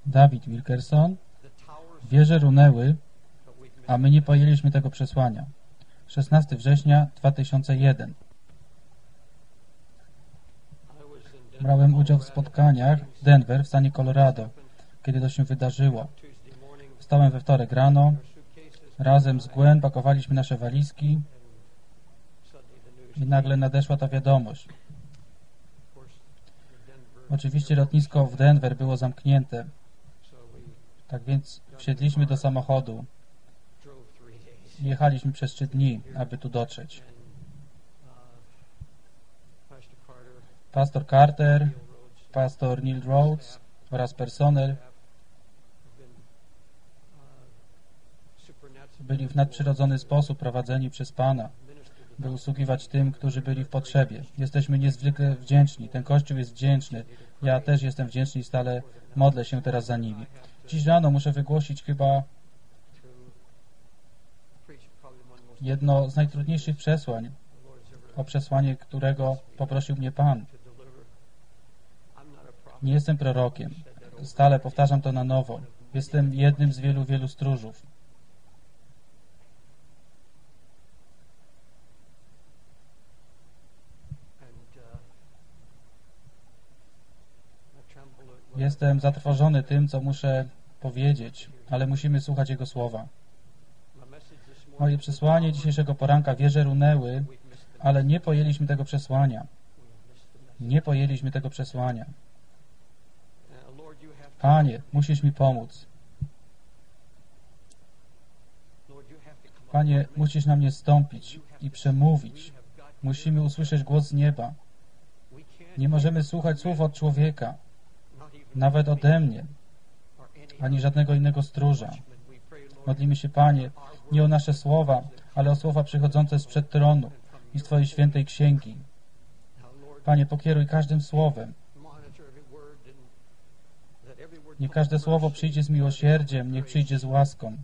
David Wilkerson. Wieże runęły, a my nie pojęliśmy tego przesłania. 16 września 2001. Brałem udział w spotkaniach w Denver w stanie Colorado, kiedy to się wydarzyło. Wstałem we wtorek rano. Razem z Gwen pakowaliśmy nasze walizki i nagle nadeszła ta wiadomość. Oczywiście lotnisko w Denver było zamknięte. Tak więc wsiedliśmy do samochodu i jechaliśmy przez 3 dni, aby tu dotrzeć. Pastor Carter, pastor Neil Rhodes oraz personel byli w nadprzyrodzony sposób prowadzeni przez Pana, by usługiwać tym, którzy byli w potrzebie. Jesteśmy niezwykle wdzięczni. Ten Kościół jest wdzięczny. Ja też jestem wdzięczny i stale modlę się teraz za nimi. Dziś rano muszę wygłosić chyba jedno z najtrudniejszych przesłań, o przesłanie, którego poprosił mnie Pan. Nie jestem prorokiem. Stale powtarzam to na nowo. Jestem jednym z wielu stróżów. Jestem zatrwożony tym, co muszę powiedzieć, ale musimy słuchać Jego słowa. Moje przesłanie dzisiejszego poranka: wieże runęły, ale nie pojęliśmy tego przesłania. Nie pojęliśmy tego przesłania. Panie, musisz mi pomóc. Panie, musisz na mnie zstąpić i przemówić. Musimy usłyszeć głos z nieba. Nie możemy słuchać słów od człowieka, nawet ode mnie, ani żadnego innego stróża. Modlimy się, Panie, nie o nasze słowa, ale o słowa przychodzące sprzed tronu i z Twojej świętej księgi. Panie, pokieruj każdym słowem. Niech każde słowo przyjdzie z miłosierdziem, niech przyjdzie z łaską.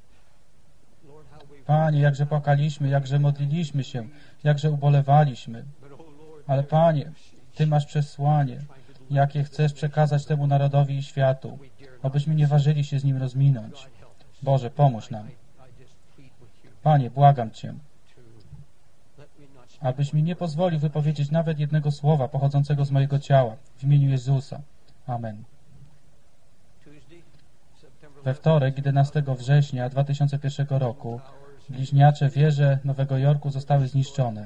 Panie, jakże płakaliśmy, jakże modliliśmy się, jakże ubolewaliśmy. Ale Panie, Ty masz przesłanie, jakie chcesz przekazać temu narodowi i światu, abyśmy nie ważyli się z nim rozminąć. Boże, pomóż nam. Panie, błagam Cię, abyś mi nie pozwolił wypowiedzieć nawet jednego słowa pochodzącego z mojego ciała, w imieniu Jezusa. Amen. We wtorek, 11 września 2001 roku, bliźniacze wieże Nowego Jorku zostały zniszczone.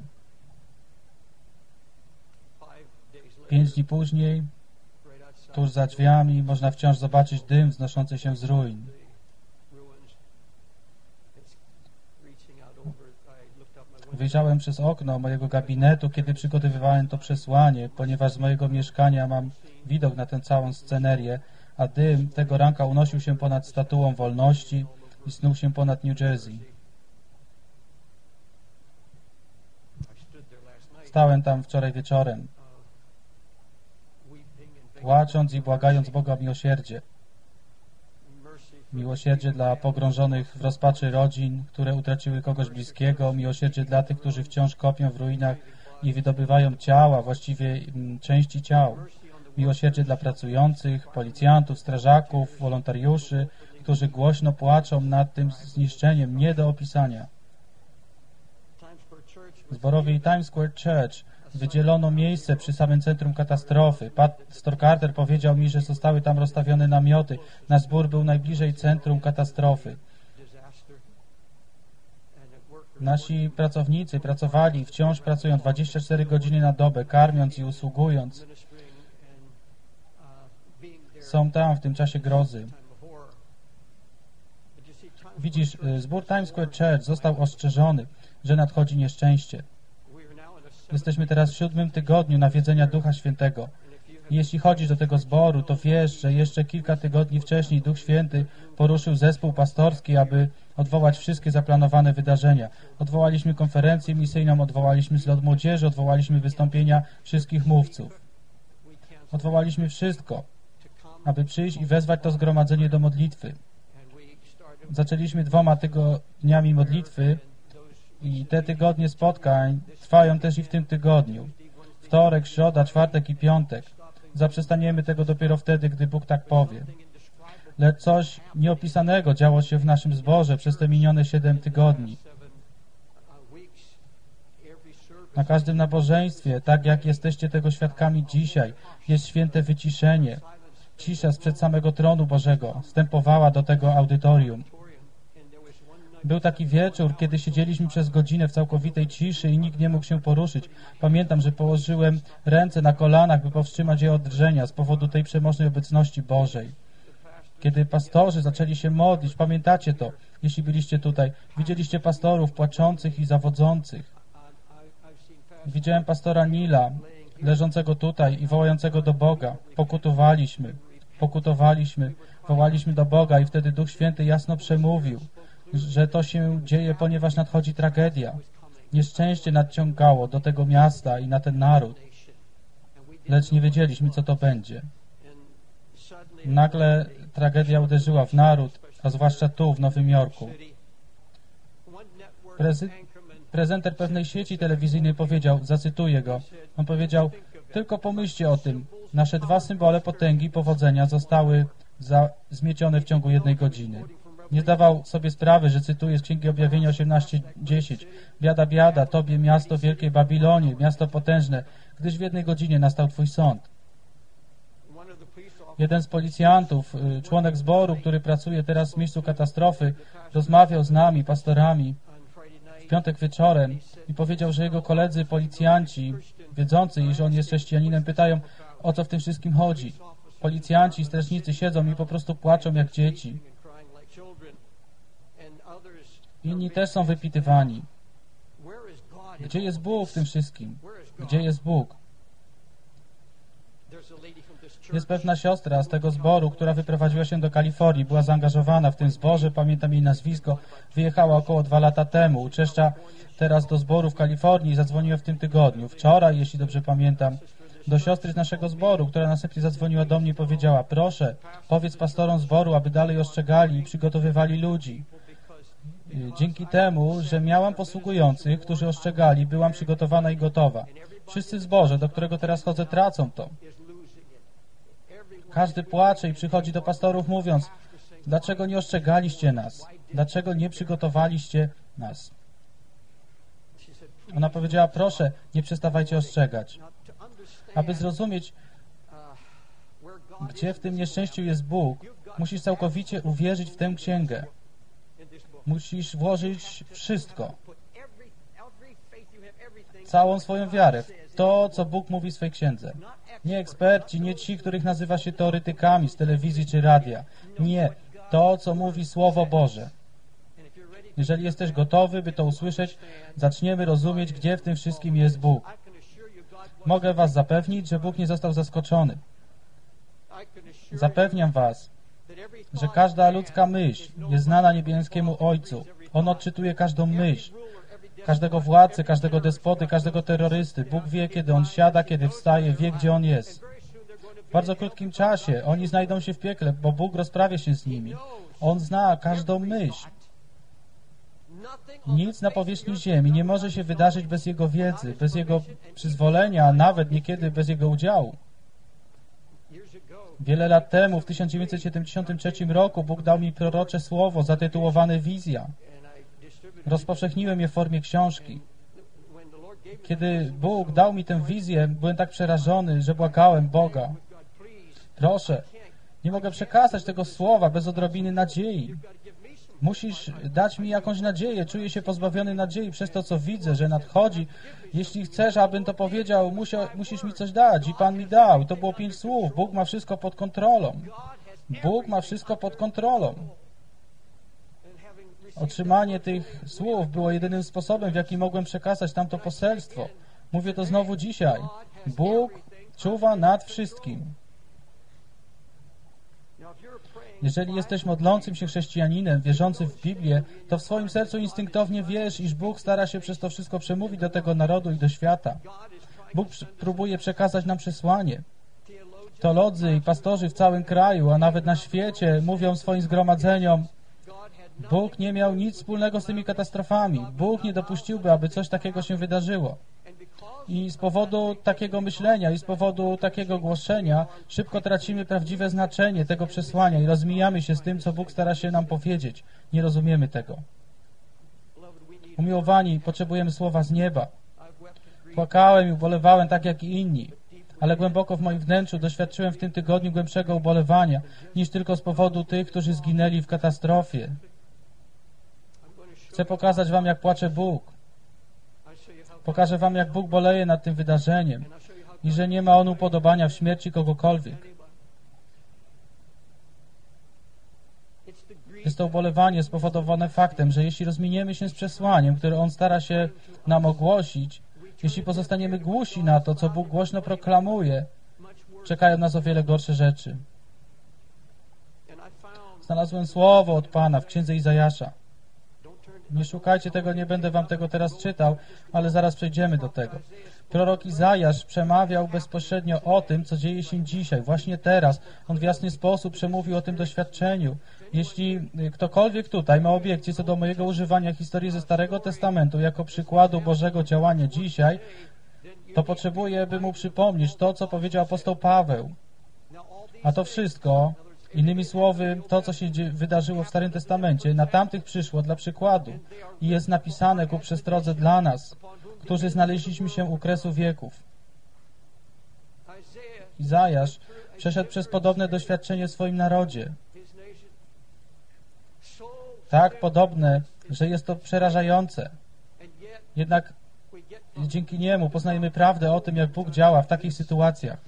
5 dni później, tuż za drzwiami, można wciąż zobaczyć dym wznoszący się z ruin. Wyjrzałem przez okno mojego gabinetu, kiedy przygotowywałem to przesłanie, ponieważ z mojego mieszkania mam widok na tę całą scenerię, a dym tego ranka unosił się ponad Statuą Wolności i snuł się ponad New Jersey. Stałem tam wczoraj wieczorem, płacząc i błagając Boga o miłosierdzie. Miłosierdzie dla pogrążonych w rozpaczy rodzin, które utraciły kogoś bliskiego, miłosierdzie dla tych, którzy wciąż kopią w ruinach i wydobywają ciała, właściwie części ciał. Miłosierdzie dla pracujących, policjantów, strażaków, wolontariuszy, którzy głośno płaczą nad tym zniszczeniem nie do opisania. Zborowi Times Square Church wydzielono miejsce przy samym centrum katastrofy. Pastor Carter powiedział mi, że zostały tam rozstawione namioty. Nasz zbór był najbliżej centrum katastrofy. Nasi pracownicy pracowali, wciąż pracują 24 godziny na dobę, karmiąc i usługując. Są tam w tym czasie grozy. Widzisz, zbór Times Square Church został ostrzeżony, że nadchodzi nieszczęście. Jesteśmy teraz w 7. tygodniu nawiedzenia Ducha Świętego. I jeśli chodzisz do tego zboru, to wiesz, że jeszcze kilka tygodni wcześniej Duch Święty poruszył zespół pastorski, aby odwołać wszystkie zaplanowane wydarzenia. Odwołaliśmy konferencję misyjną, odwołaliśmy zlot młodzieży, odwołaliśmy wystąpienia wszystkich mówców. Odwołaliśmy wszystko, aby przyjść i wezwać to zgromadzenie do modlitwy. Zaczęliśmy 2 tygodniami modlitwy i te tygodnie spotkań trwają też i w tym tygodniu. Wtorek, środa, czwartek i piątek. Zaprzestaniemy tego dopiero wtedy, gdy Bóg tak powie. lecz coś nieopisanego działo się w naszym zborze przez te minione 7 tygodni. Na każdym nabożeństwie, tak jak jesteście tego świadkami dzisiaj, jest święte wyciszenie. Cisza sprzed samego tronu Bożego wstępowała do tego audytorium. Był taki wieczór, kiedy siedzieliśmy przez godzinę w całkowitej ciszy i nikt nie mógł się poruszyć. Pamiętam, że położyłem ręce na kolanach, by powstrzymać je od drżenia z powodu tej przemożnej obecności Bożej. Kiedy pastorzy zaczęli się modlić, pamiętacie to, jeśli byliście tutaj, widzieliście pastorów płaczących i zawodzących. Widziałem pastora Nila, leżącego tutaj i wołającego do Boga. Pokutowaliśmy, wołaliśmy do Boga i wtedy Duch Święty jasno przemówił, że to się dzieje, ponieważ nadchodzi tragedia. Nieszczęście nadciągało do tego miasta i na ten naród, lecz nie wiedzieliśmy, co to będzie. Nagle tragedia uderzyła w naród, a zwłaszcza tu, w Nowym Jorku. Prezenter pewnej sieci telewizyjnej powiedział, zacytuję go, on powiedział, tylko pomyślcie o tym, nasze 2 symbole potęgi i powodzenia zostały zmiecione w ciągu 1 godziny. Nie zdawał sobie sprawy, że cytuję z Księgi Objawienia 18:10. Biada, biada, tobie miasto wielkiej Babilonie, miasto potężne, gdyż w 1 godzinie nastał twój sąd. Jeden z policjantów, członek zboru, który pracuje teraz w miejscu katastrofy, rozmawiał z nami, pastorami, w piątek wieczorem i powiedział, że jego koledzy policjanci, wiedzący, iż on jest chrześcijaninem, pytają, o co w tym wszystkim chodzi. Policjanci i strażnicy siedzą i po prostu płaczą jak dzieci. Inni też są wypytywani. Gdzie jest Bóg w tym wszystkim? Gdzie jest Bóg? Jest pewna siostra z tego zboru, która wyprowadziła się do Kalifornii, była zaangażowana w tym zborze, pamiętam jej nazwisko, wyjechała około 2 lata temu, uczęszcza teraz do zboru w Kalifornii i zadzwoniła w tym tygodniu. Wczoraj, jeśli dobrze pamiętam, do siostry z naszego zboru, która następnie zadzwoniła do mnie i powiedziała, proszę, powiedz pastorom zboru, aby dalej ostrzegali i przygotowywali ludzi. Dzięki temu, że miałam posługujących, którzy ostrzegali, byłam przygotowana i gotowa. Wszyscy w zborze, do którego teraz chodzę, tracą to. Każdy płacze i przychodzi do pastorów mówiąc, dlaczego nie ostrzegaliście nas? Dlaczego nie przygotowaliście nas? Ona powiedziała, proszę, nie przestawajcie ostrzegać. Aby zrozumieć, gdzie w tym nieszczęściu jest Bóg, musisz całkowicie uwierzyć w tę księgę. Musisz włożyć wszystko, całą swoją wiarę w to, co Bóg mówi w swej księdze. Nie eksperci, nie ci, których nazywa się teoretykami z telewizji czy radia. Nie, to, co mówi Słowo Boże. Jeżeli jesteś gotowy, by to usłyszeć, zaczniemy rozumieć, gdzie w tym wszystkim jest Bóg. Mogę was zapewnić, że Bóg nie został zaskoczony. Zapewniam was, że każda ludzka myśl jest znana niebieskiemu Ojcu. On odczytuje każdą myśl, każdego władcę, każdego despoty, każdego terrorysty. Bóg wie, kiedy on siada, kiedy wstaje, wie, gdzie on jest. W bardzo krótkim czasie oni znajdą się w piekle, bo Bóg rozprawia się z nimi. On zna każdą myśl. Nic na powierzchni ziemi nie może się wydarzyć bez Jego wiedzy, bez Jego przyzwolenia, a nawet niekiedy bez Jego udziału. Wiele lat temu, w 1973 roku, Bóg dał mi prorocze słowo zatytułowane Wizja. Rozpowszechniłem je w formie książki. Kiedy Bóg dał mi tę wizję, byłem tak przerażony, że błagałem Boga. Proszę, nie mogę przekazać tego słowa bez odrobiny nadziei. Musisz dać mi jakąś nadzieję. Czuję się pozbawiony nadziei przez to, co widzę, że nadchodzi. Jeśli chcesz, abym to powiedział, musisz mi coś dać. I Pan mi dał. I to było 5 słów. Bóg ma wszystko pod kontrolą. Bóg ma wszystko pod kontrolą. Otrzymanie tych słów było jedynym sposobem, w jaki mogłem przekazać tamto poselstwo. Mówię to znowu dzisiaj. Bóg czuwa nad wszystkim. Jeżeli jesteś modlącym się chrześcijaninem, wierzącym w Biblię, to w swoim sercu instynktownie wiesz, iż Bóg stara się przez to wszystko przemówić do tego narodu i do świata. Bóg próbuje przekazać nam przesłanie. Teolodzy i pastorzy w całym kraju, a nawet na świecie mówią swoim zgromadzeniom, Bóg nie miał nic wspólnego z tymi katastrofami. Bóg nie dopuściłby, aby coś takiego się wydarzyło. I z powodu takiego myślenia i z powodu takiego głoszenia szybko tracimy prawdziwe znaczenie tego przesłania i rozmijamy się z tym, co Bóg stara się nam powiedzieć. Nie rozumiemy tego. Umiłowani, potrzebujemy słowa z nieba. Płakałem i ubolewałem tak jak i inni, ale głęboko w moim wnętrzu doświadczyłem w tym tygodniu głębszego ubolewania niż tylko z powodu tych, którzy zginęli w katastrofie. Chcę pokazać wam, jak płacze Bóg. Pokażę wam, jak Bóg boleje nad tym wydarzeniem i że nie ma On upodobania w śmierci kogokolwiek. Jest to ubolewanie spowodowane faktem, że jeśli rozminiemy się z przesłaniem, które On stara się nam ogłosić, jeśli pozostaniemy głusi na to, co Bóg głośno proklamuje, czekają nas o wiele gorsze rzeczy. Znalazłem słowo od Pana w księdze Izajasza. Nie szukajcie tego, nie będę wam tego teraz czytał, ale zaraz przejdziemy do tego. Prorok Izajasz przemawiał bezpośrednio o tym, co dzieje się dzisiaj, właśnie teraz. On w jasny sposób przemówił o tym doświadczeniu. Jeśli ktokolwiek tutaj ma obiekcje co do mojego używania historii ze Starego Testamentu jako przykładu Bożego działania dzisiaj, to potrzebuję, by mu przypomnieć to, co powiedział apostoł Paweł. A to wszystko, innymi słowy, to, co się wydarzyło w Starym Testamencie, na tamtych przyszło dla przykładu i jest napisane ku przestrodze dla nas, którzy znaleźliśmy się u kresu wieków. Izajasz przeszedł przez podobne doświadczenie w swoim narodzie. Tak podobne, że jest to przerażające. Jednak dzięki niemu poznajemy prawdę o tym, jak Bóg działa w takich sytuacjach.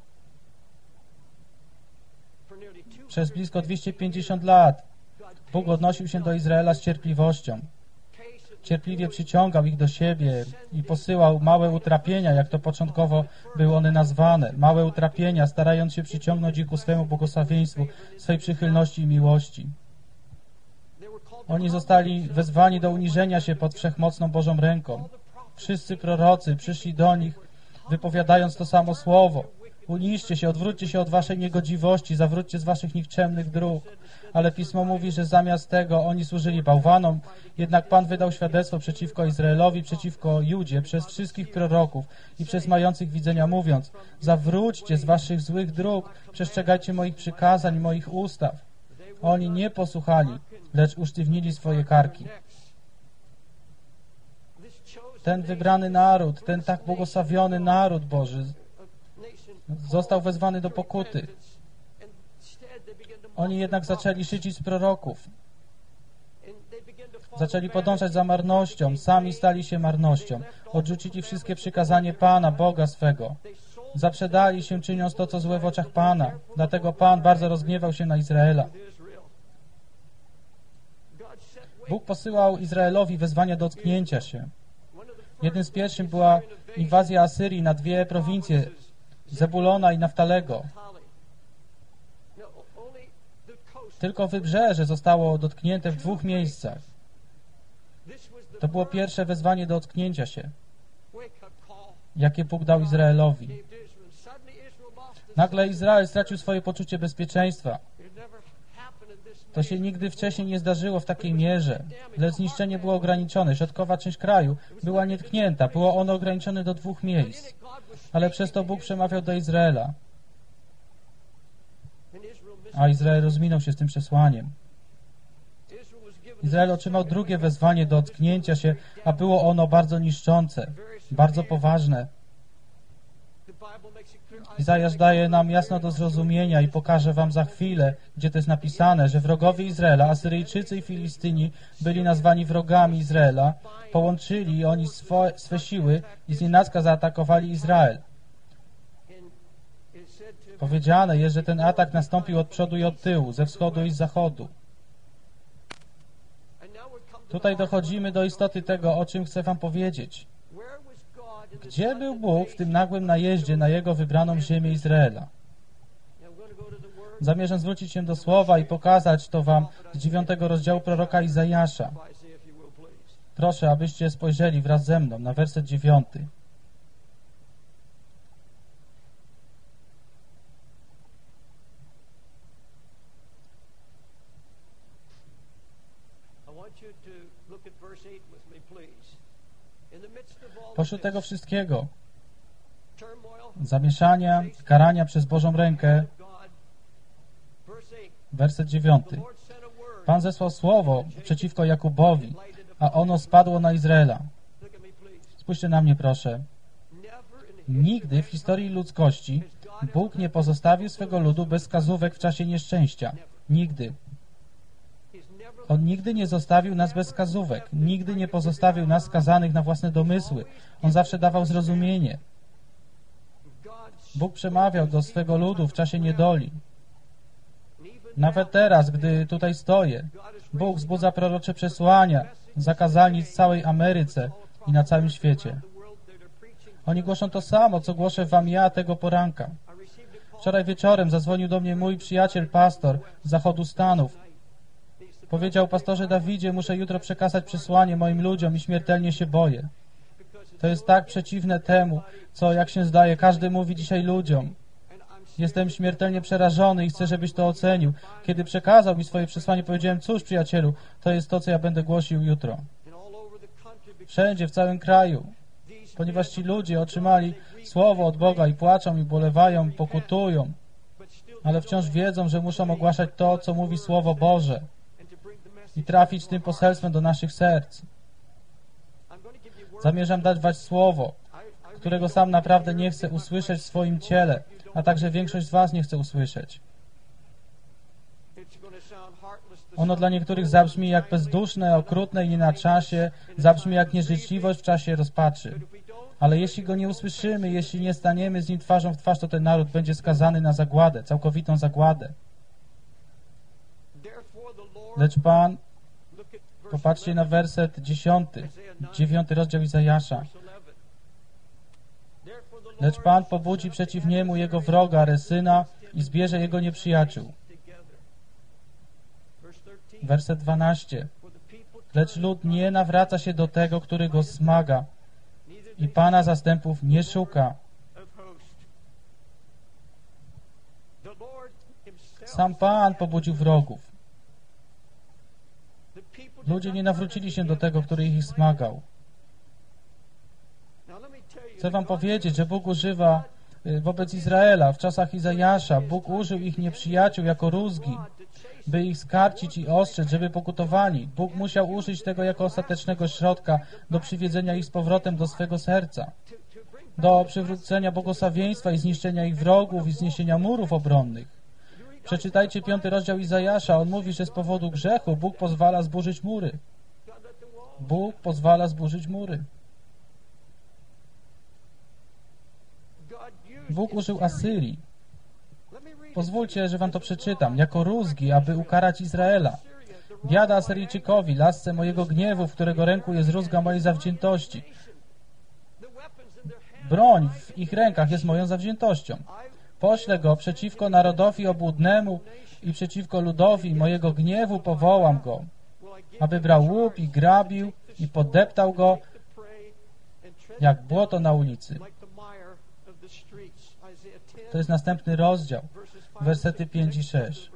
Przez blisko 250 lat Bóg odnosił się do Izraela z cierpliwością. Cierpliwie przyciągał ich do siebie i posyłał małe utrapienia, jak to początkowo były one nazwane. Małe utrapienia, starając się przyciągnąć ich ku swemu błogosławieństwu, swej przychylności i miłości. Oni zostali wezwani do uniżenia się pod wszechmocną Bożą ręką. Wszyscy prorocy przyszli do nich, wypowiadając to samo słowo. Uniżcie się, odwróćcie się od waszej niegodziwości, zawróćcie z waszych nikczemnych dróg. Ale Pismo mówi, że zamiast tego oni służyli bałwanom, jednak Pan wydał świadectwo przeciwko Izraelowi, przeciwko Judzie, przez wszystkich proroków i przez mających widzenia, mówiąc: zawróćcie z waszych złych dróg, przestrzegajcie moich przykazań i moich ustaw. Oni nie posłuchali, lecz usztywnili swoje karki. Ten wybrany naród, ten tak błogosławiony naród Boży został wezwany do pokuty. Oni jednak zaczęli szydzić z proroków. Zaczęli podążać za marnością, sami stali się marnością. Odrzucili wszystkie przykazanie Pana, Boga swego. Zaprzedali się, czyniąc to, co złe w oczach Pana. Dlatego Pan bardzo rozgniewał się na Izraela. Bóg posyłał Izraelowi wezwania do ocknięcia się. Jednym z pierwszych była inwazja Asyrii na dwie prowincje, Zebulona i Naftalego. Tylko wybrzeże zostało dotknięte w dwóch miejscach. To było pierwsze wezwanie do ocknięcia się, jakie Bóg dał Izraelowi. Nagle Izrael stracił swoje poczucie bezpieczeństwa. To się nigdy wcześniej nie zdarzyło w takiej mierze, lecz zniszczenie było ograniczone. Środkowa część kraju była nietknięta. Było ono ograniczone do dwóch miejsc. Ale przez to Bóg przemawiał do Izraela. A Izrael rozminął się z tym przesłaniem. Izrael otrzymał drugie wezwanie do ocknięcia się, a było ono bardzo niszczące, bardzo poważne. Izajasz daje nam jasno do zrozumienia i pokaże wam za chwilę, gdzie to jest napisane, że wrogowie Izraela, Asyryjczycy i Filistyni, byli nazwani wrogami Izraela, połączyli oni swe siły i znienacka zaatakowali Izrael. Powiedziane jest, że ten atak nastąpił od przodu i od tyłu, ze wschodu i z zachodu. Tutaj dochodzimy do istoty tego, o czym chcę wam powiedzieć. Gdzie był Bóg w tym nagłym najeździe na Jego wybraną ziemię Izraela? Zamierzam zwrócić się do Słowa i pokazać to wam z 9 rozdziału proroka Izajasza. Proszę, abyście spojrzeli wraz ze mną na werset 9. Pośród tego wszystkiego, zamieszania, karania przez Bożą rękę. Werset 9. Pan zesłał słowo przeciwko Jakubowi, a ono spadło na Izraela. Spójrzcie na mnie, proszę. Nigdy w historii ludzkości Bóg nie pozostawił swego ludu bez wskazówek w czasie nieszczęścia. Nigdy. On nigdy nie zostawił nas bez wskazówek. Nigdy nie pozostawił nas skazanych na własne domysły. On zawsze dawał zrozumienie. Bóg przemawiał do swego ludu w czasie niedoli. Nawet teraz, gdy tutaj stoję, Bóg wzbudza prorocze przesłania, zakazalnic w całej Ameryce i na całym świecie. Oni głoszą to samo, co głoszę wam ja tego poranka. Wczoraj wieczorem zadzwonił do mnie mój przyjaciel, pastor z zachodu Stanów. Powiedział: pastorze Dawidzie, muszę jutro przekazać przesłanie moim ludziom i śmiertelnie się boję. To jest tak przeciwne temu, co, jak się zdaje, każdy mówi dzisiaj ludziom. Jestem śmiertelnie przerażony i chcę, żebyś to ocenił. Kiedy przekazał mi swoje przesłanie, powiedziałem: cóż, przyjacielu, to jest to, co ja będę głosił jutro. Wszędzie, w całym kraju. Ponieważ ci ludzie otrzymali słowo od Boga i płaczą, i bolewają, i pokutują, ale wciąż wiedzą, że muszą ogłaszać to, co mówi Słowo Boże i trafić tym poselstwem do naszych serc. Zamierzam dać wam słowo, którego sam naprawdę nie chcę usłyszeć w swoim ciele, a także większość z was nie chce usłyszeć. Ono dla niektórych zabrzmi jak bezduszne, okrutne i nie na czasie, zabrzmi jak nieżyczliwość w czasie rozpaczy. Ale jeśli go nie usłyszymy, jeśli nie staniemy z nim twarzą w twarz, to ten naród będzie skazany na zagładę, całkowitą zagładę. Lecz Pan, popatrzcie na werset 10, 9 rozdział Izajasza. Lecz Pan pobudzi przeciw niemu jego wroga, Resyna, i zbierze jego nieprzyjaciół. Werset 12. Lecz lud nie nawraca się do tego, który go smaga, i Pana zastępów nie szuka. Sam Pan pobudził wrogów. Ludzie nie nawrócili się do tego, który ich smagał. Chcę wam powiedzieć, że Bóg używa wobec Izraela w czasach Izajasza. Bóg użył ich nieprzyjaciół jako rózgi, by ich skarcić i ostrzec, żeby pokutowali. Bóg musiał użyć tego jako ostatecznego środka do przywiedzenia ich z powrotem do swego serca, do przywrócenia błogosławieństwa i zniszczenia ich wrogów i zniesienia murów obronnych. Przeczytajcie 5 rozdział Izajasza. On mówi, że z powodu grzechu Bóg pozwala zburzyć mury. Bóg pozwala zburzyć mury. Bóg użył Asyrii. Pozwólcie, że wam to przeczytam. Jako rózgi, aby ukarać Izraela. Biada Asyryjczykowi, lasce mojego gniewu, w którego ręku jest rózga mojej zawziętości. Broń w ich rękach jest moją zawziętością. Poślę go przeciwko narodowi obłudnemu i przeciwko ludowi mojego gniewu powołam go, aby brał łup i grabił i podeptał go jak błoto na ulicy. To jest następny rozdział, wersety 5 i 6.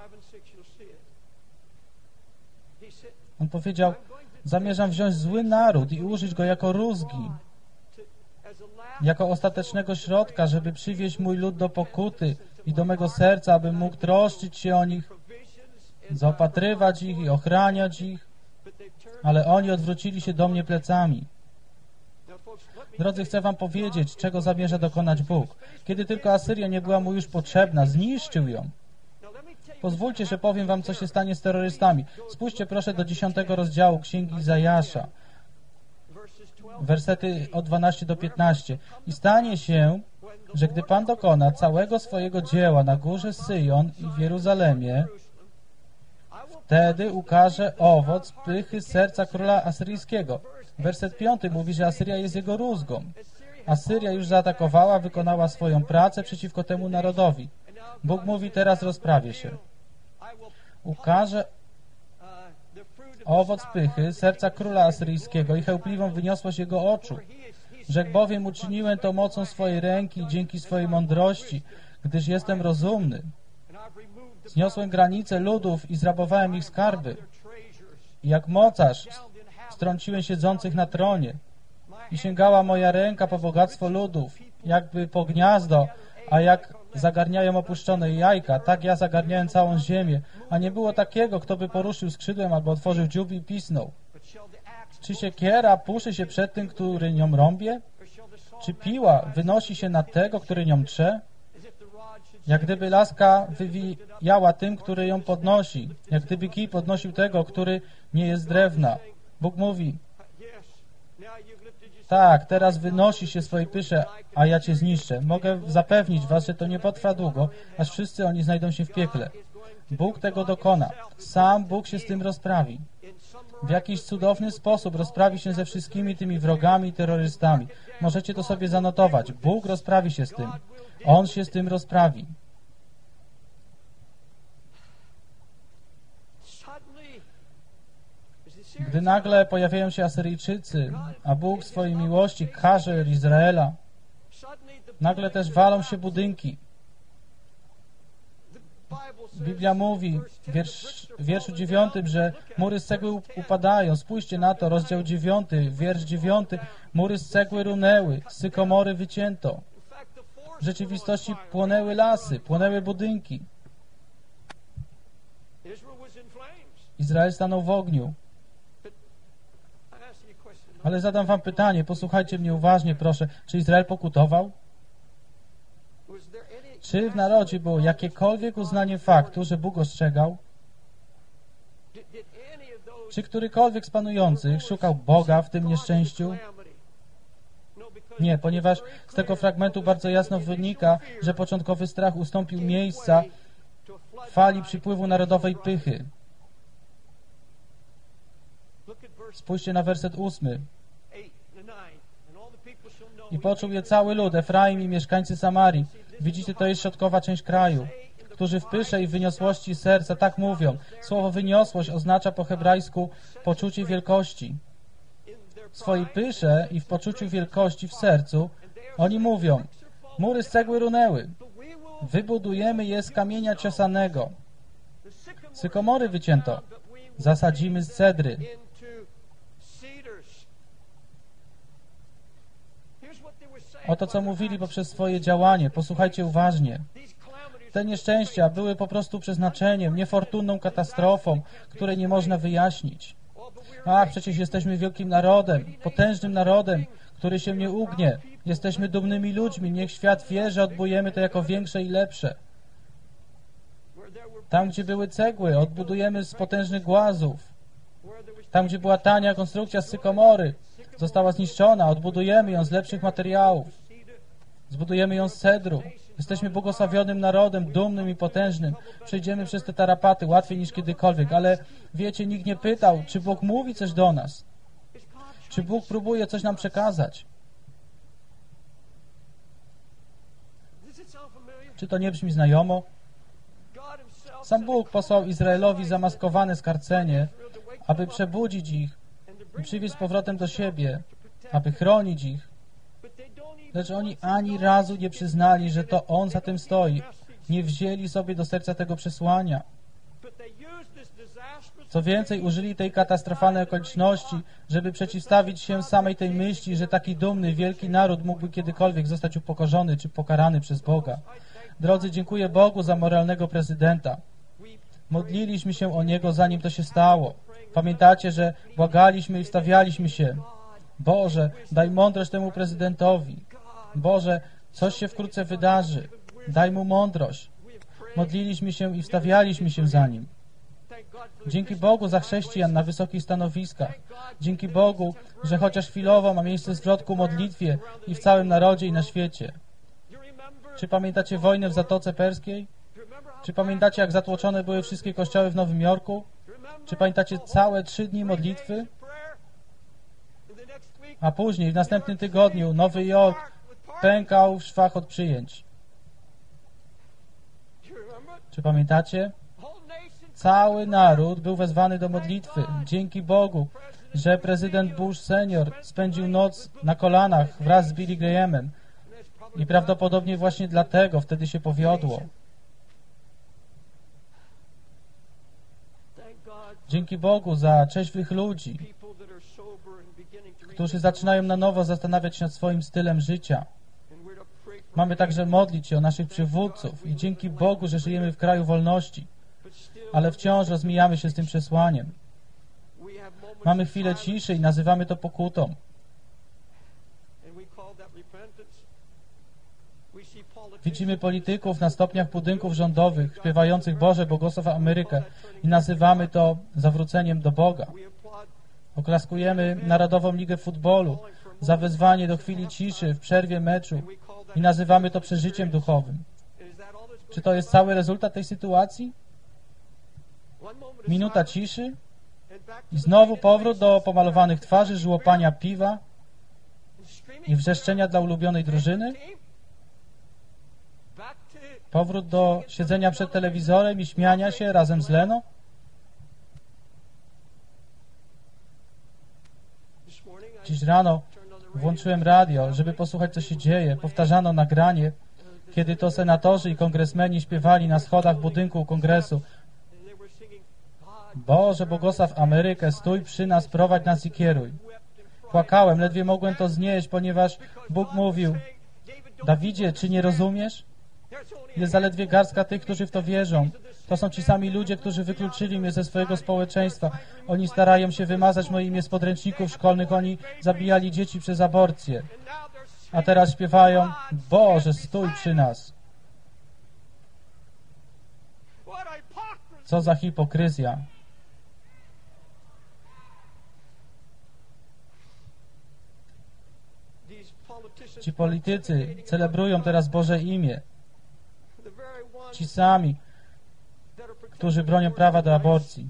On powiedział: zamierzam wziąć zły naród i użyć go jako rózgi, jako ostatecznego środka, żeby przywieźć mój lud do pokuty i do mego serca, abym mógł troszczyć się o nich, zaopatrywać ich i ochraniać ich, ale oni odwrócili się do mnie plecami. Drodzy, chcę wam powiedzieć, czego zamierza dokonać Bóg. Kiedy tylko Asyria nie była mu już potrzebna, zniszczył ją. Pozwólcie, że powiem wam, co się stanie z terrorystami. Spójrzcie proszę do 10 rozdziału Księgi Izajasza, wersety od 12 do 15. I stanie się, że gdy Pan dokona całego swojego dzieła na górze Syjon i w Jeruzalemie, wtedy ukaże owoc pychy serca króla asyryjskiego. Werset 5 mówi, że Asyria jest jego rózgą. Asyria już zaatakowała, wykonała swoją pracę przeciwko temu narodowi. Bóg mówi: teraz rozprawię się. Ukaże owoc pychy serca króla asyryjskiego i chełpliwą wyniosłość jego oczu. Rzekł bowiem: uczyniłem to mocą swojej ręki i dzięki swojej mądrości, gdyż jestem rozumny. Zniosłem granice ludów i zrabowałem ich skarby. I jak mocarz strąciłem siedzących na tronie i sięgała moja ręka po bogactwo ludów jakby po gniazdo, a jak zagarniają opuszczone jajka, tak ja zagarniałem całą ziemię, a nie było takiego, kto by poruszył skrzydłem albo otworzył dziób i pisnął. Czy siekiera puszy się przed tym, który nią rąbie? Czy piła wynosi się na tego, który nią trze? Jak gdyby laska wywijała tym, który ją podnosi, jak gdyby kij podnosił tego, który nie jest drewna. Bóg mówi, tak, teraz wynosi się swojej pysze, a ja cię zniszczę. Mogę zapewnić was, że to nie potrwa długo, aż wszyscy oni znajdą się w piekle. Bóg tego dokona. Sam Bóg się z tym rozprawi. W jakiś cudowny sposób rozprawi się ze wszystkimi tymi wrogami i terrorystami. Możecie to sobie zanotować. Bóg rozprawi się z tym. On się z tym rozprawi. Gdy nagle pojawiają się Asyryjczycy, a Bóg w swojej miłości karze Izraela, nagle też walą się budynki. Biblia mówi w wierszu 9, że mury z cegły upadają. Spójrzcie na to, rozdział 9, wiersz 9. Mury z cegły runęły, sykomory wycięto. W rzeczywistości płonęły lasy, płonęły budynki. Izrael stanął w ogniu. Ale zadam wam pytanie, posłuchajcie mnie uważnie, proszę. Czy Izrael pokutował? Czy w narodzie było jakiekolwiek uznanie faktu, że Bóg ostrzegał? Czy którykolwiek z panujących szukał Boga w tym nieszczęściu? Nie, ponieważ z tego fragmentu bardzo jasno wynika, że początkowy strach ustąpił miejsca fali przypływu narodowej pychy. Spójrzcie na werset 8. I poczuł je cały lud, Efraim i mieszkańcy Samarii. Widzicie, to jest środkowa część kraju, którzy w pysze i wyniosłości serca tak mówią. Słowo wyniosłość oznacza po hebrajsku poczucie wielkości. W swojej pysze i w poczuciu wielkości w sercu oni mówią, mury z cegły runęły, wybudujemy je z kamienia ciosanego. Sykomory wycięto, zasadzimy z cedry. Oto co mówili poprzez swoje działanie. Posłuchajcie uważnie. Te nieszczęścia były po prostu przeznaczeniem, niefortunną katastrofą, której nie można wyjaśnić. Ach, przecież jesteśmy wielkim narodem, potężnym narodem, który się nie ugnie. Jesteśmy dumnymi ludźmi. Niech świat wie, że odbudujemy to jako większe i lepsze. Tam, gdzie były cegły, odbudujemy z potężnych głazów. Tam, gdzie była tania konstrukcja z sykomory, została zniszczona, odbudujemy ją z lepszych materiałów. Zbudujemy ją z cedru. Jesteśmy błogosławionym narodem, dumnym i potężnym. Przejdziemy przez te tarapaty łatwiej niż kiedykolwiek, ale wiecie, nikt nie pytał, czy Bóg mówi coś do nas. Czy Bóg próbuje coś nam przekazać. Czy to nie brzmi znajomo? Sam Bóg posłał Izraelowi zamaskowane skarcenie, aby przebudzić ich i przywieźć z powrotem do siebie, aby chronić ich. Lecz oni ani razu nie przyznali, że to On za tym stoi. Nie wzięli sobie do serca tego przesłania. Co więcej, użyli tej katastrofalnej okoliczności, żeby przeciwstawić się samej tej myśli, że taki dumny, wielki naród mógłby kiedykolwiek zostać upokorzony czy pokarany przez Boga. Drodzy, dziękuję Bogu za moralnego prezydenta. Modliliśmy się o niego, zanim to się stało. Pamiętacie, że błagaliśmy i wstawialiśmy się. Boże, daj mądrość temu prezydentowi. Boże, coś się wkrótce wydarzy. Daj mu mądrość. Modliliśmy się i wstawialiśmy się za nim. Dzięki Bogu za chrześcijan na wysokich stanowiskach. Dzięki Bogu, że chociaż chwilowo ma miejsce zwrot ku modlitwie i w całym narodzie i na świecie. Czy pamiętacie wojnę w Zatoce Perskiej? Czy pamiętacie, jak zatłoczone były wszystkie kościoły w Nowym Jorku? Czy pamiętacie całe 3 dni modlitwy? A później, w następnym tygodniu, Nowy Jork pękał w szwach od przyjęć. Czy pamiętacie? Cały naród był wezwany do modlitwy. Dzięki Bogu, że prezydent Bush senior spędził noc na kolanach wraz z Billy Grahamem. I prawdopodobnie właśnie dlatego wtedy się powiodło. Dzięki Bogu za trzeźwych ludzi, którzy zaczynają na nowo zastanawiać się nad swoim stylem życia. Mamy także modlić się o naszych przywódców i dzięki Bogu, że żyjemy w kraju wolności, ale wciąż rozmijamy się z tym przesłaniem. Mamy chwilę ciszy i nazywamy to pokutą. Widzimy polityków na stopniach budynków rządowych śpiewających Boże, błogosław Amerykę i nazywamy to zawróceniem do Boga. Oklaskujemy Narodową Ligę Futbolu za wezwanie do chwili ciszy w przerwie meczu i nazywamy to przeżyciem duchowym. Czy to jest cały rezultat tej sytuacji? Minuta ciszy i znowu powrót do pomalowanych twarzy, żłopania piwa i wrzeszczenia dla ulubionej drużyny? Powrót do siedzenia przed telewizorem i śmiania się razem z Leno? Dziś rano włączyłem radio, żeby posłuchać, co się dzieje. Powtarzano nagranie, kiedy to senatorzy i kongresmeni śpiewali na schodach budynku kongresu: Boże, błogosław Amerykę, stój przy nas, prowadź nas i kieruj. Płakałem, ledwie mogłem to znieść, ponieważ Bóg mówił: Dawidzie, czy nie rozumiesz? Jest zaledwie garstka tych, którzy w to wierzą. To są ci sami ludzie, którzy wykluczyli mnie ze swojego społeczeństwa. Oni starają się wymazać moje imię z podręczników szkolnych. Oni zabijali dzieci przez aborcję. A teraz śpiewają: Boże, stój przy nas. Co za hipokryzja. Ci politycy celebrują teraz Boże imię. Ci sami, którzy bronią prawa do aborcji.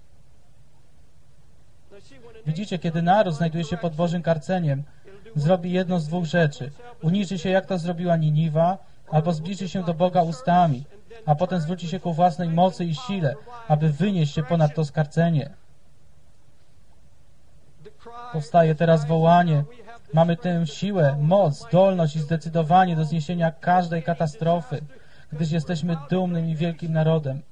Widzicie, kiedy naród znajduje się pod Bożym karceniem, zrobi jedną z dwóch rzeczy. Uniży się, jak to zrobiła Niniwa, albo zbliży się do Boga ustami, a potem zwróci się ku własnej mocy i sile, aby wynieść się ponad to skarcenie. Powstaje teraz wołanie. Mamy tę siłę, moc, zdolność i zdecydowanie do zniesienia każdej katastrofy, gdyż jesteśmy dumnym i wielkim narodem.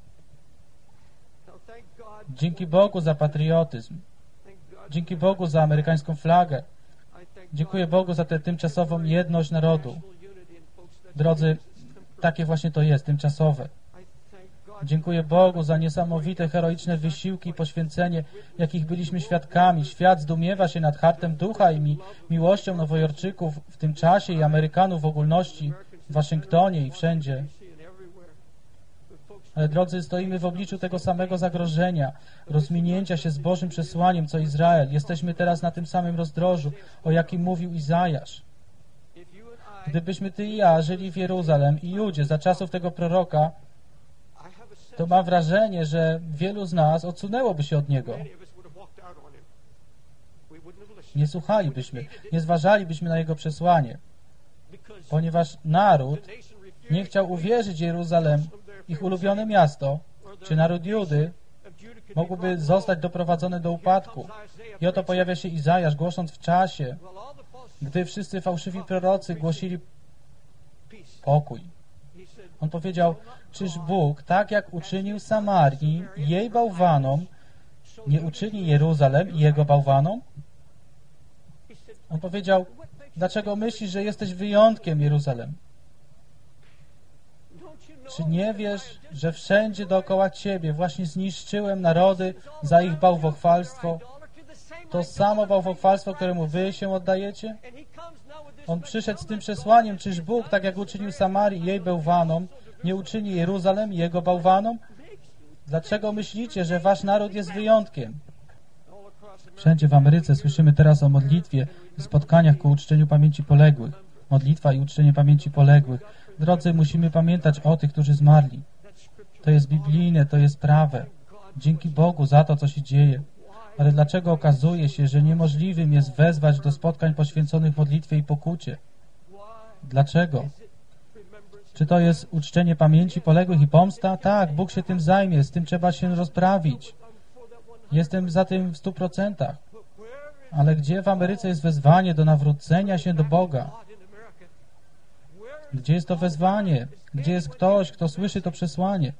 Dzięki Bogu za patriotyzm. Dzięki Bogu za amerykańską flagę. Dziękuję Bogu za tę tymczasową jedność narodu. Drodzy, takie właśnie to jest, tymczasowe. Dziękuję Bogu za niesamowite, heroiczne wysiłki i poświęcenie, jakich byliśmy świadkami. Świat zdumiewa się nad hartem ducha i miłością Nowojorczyków w tym czasie i Amerykanów w ogólności, w Waszyngtonie i wszędzie. Ale drodzy, stoimy w obliczu tego samego zagrożenia, rozminięcia się z Bożym przesłaniem, co Izrael. Jesteśmy teraz na tym samym rozdrożu, o jakim mówił Izajasz. Gdybyśmy ty i ja żyli w Jeruzalem i Judzie za czasów tego proroka, to mam wrażenie, że wielu z nas odsunęłoby się od niego. Nie słuchalibyśmy, nie zważalibyśmy na jego przesłanie, ponieważ naród nie chciał uwierzyć Jeruzalem, ich ulubione miasto, czy naród Judy mogłoby zostać doprowadzone do upadku. I oto pojawia się Izajasz, głosząc w czasie, gdy wszyscy fałszywi prorocy głosili pokój. On powiedział: czyż Bóg, tak jak uczynił Samarii i jej bałwanom, nie uczyni Jeruzalem i jego bałwanom? On powiedział: dlaczego myślisz, że jesteś wyjątkiem, Jeruzalem? Czy nie wiesz, że wszędzie dookoła ciebie właśnie zniszczyłem narody za ich bałwochwalstwo? To samo bałwochwalstwo, któremu wy się oddajecie? On przyszedł z tym przesłaniem: czyż Bóg, tak jak uczynił Samarii i jej bałwanom, nie uczyni Jeruzalem i jego bałwanom? Dlaczego myślicie, że wasz naród jest wyjątkiem? Wszędzie w Ameryce słyszymy teraz o modlitwie i spotkaniach ku uczczeniu pamięci poległych. Modlitwa i uczczenie pamięci poległych. Drodzy, musimy pamiętać o tych, którzy zmarli. To jest biblijne, to jest prawe. Dzięki Bogu za to, co się dzieje. Ale dlaczego okazuje się, że niemożliwym jest wezwać do spotkań poświęconych modlitwie i pokucie? Dlaczego? Czy to jest uczczenie pamięci poległych i pomsta? Tak, Bóg się tym zajmie, z tym trzeba się rozprawić. Jestem za tym w 100%. Ale gdzie w Ameryce jest wezwanie do nawrócenia się do Boga? Gdzie jest to wezwanie? Gdzie jest ktoś, kto słyszy to przesłanie?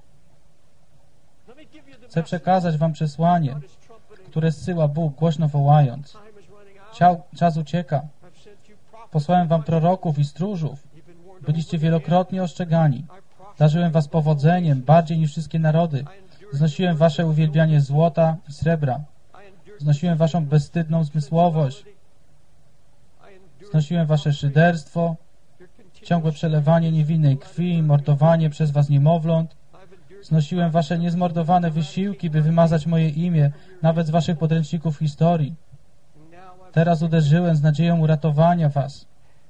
Chcę przekazać wam przesłanie, które zsyła Bóg, głośno wołając. Czas ucieka. Posłałem wam proroków i stróżów. Byliście wielokrotnie ostrzegani. Darzyłem was powodzeniem, bardziej niż wszystkie narody. Znosiłem wasze uwielbianie złota i srebra. Znosiłem waszą bezwstydną zmysłowość. Znosiłem wasze szyderstwo, ciągłe przelewanie niewinnej krwi, mordowanie przez was niemowląt. Znosiłem wasze niezmordowane wysiłki, by wymazać moje imię, nawet z waszych podręczników historii. Teraz uderzyłem z nadzieją uratowania was,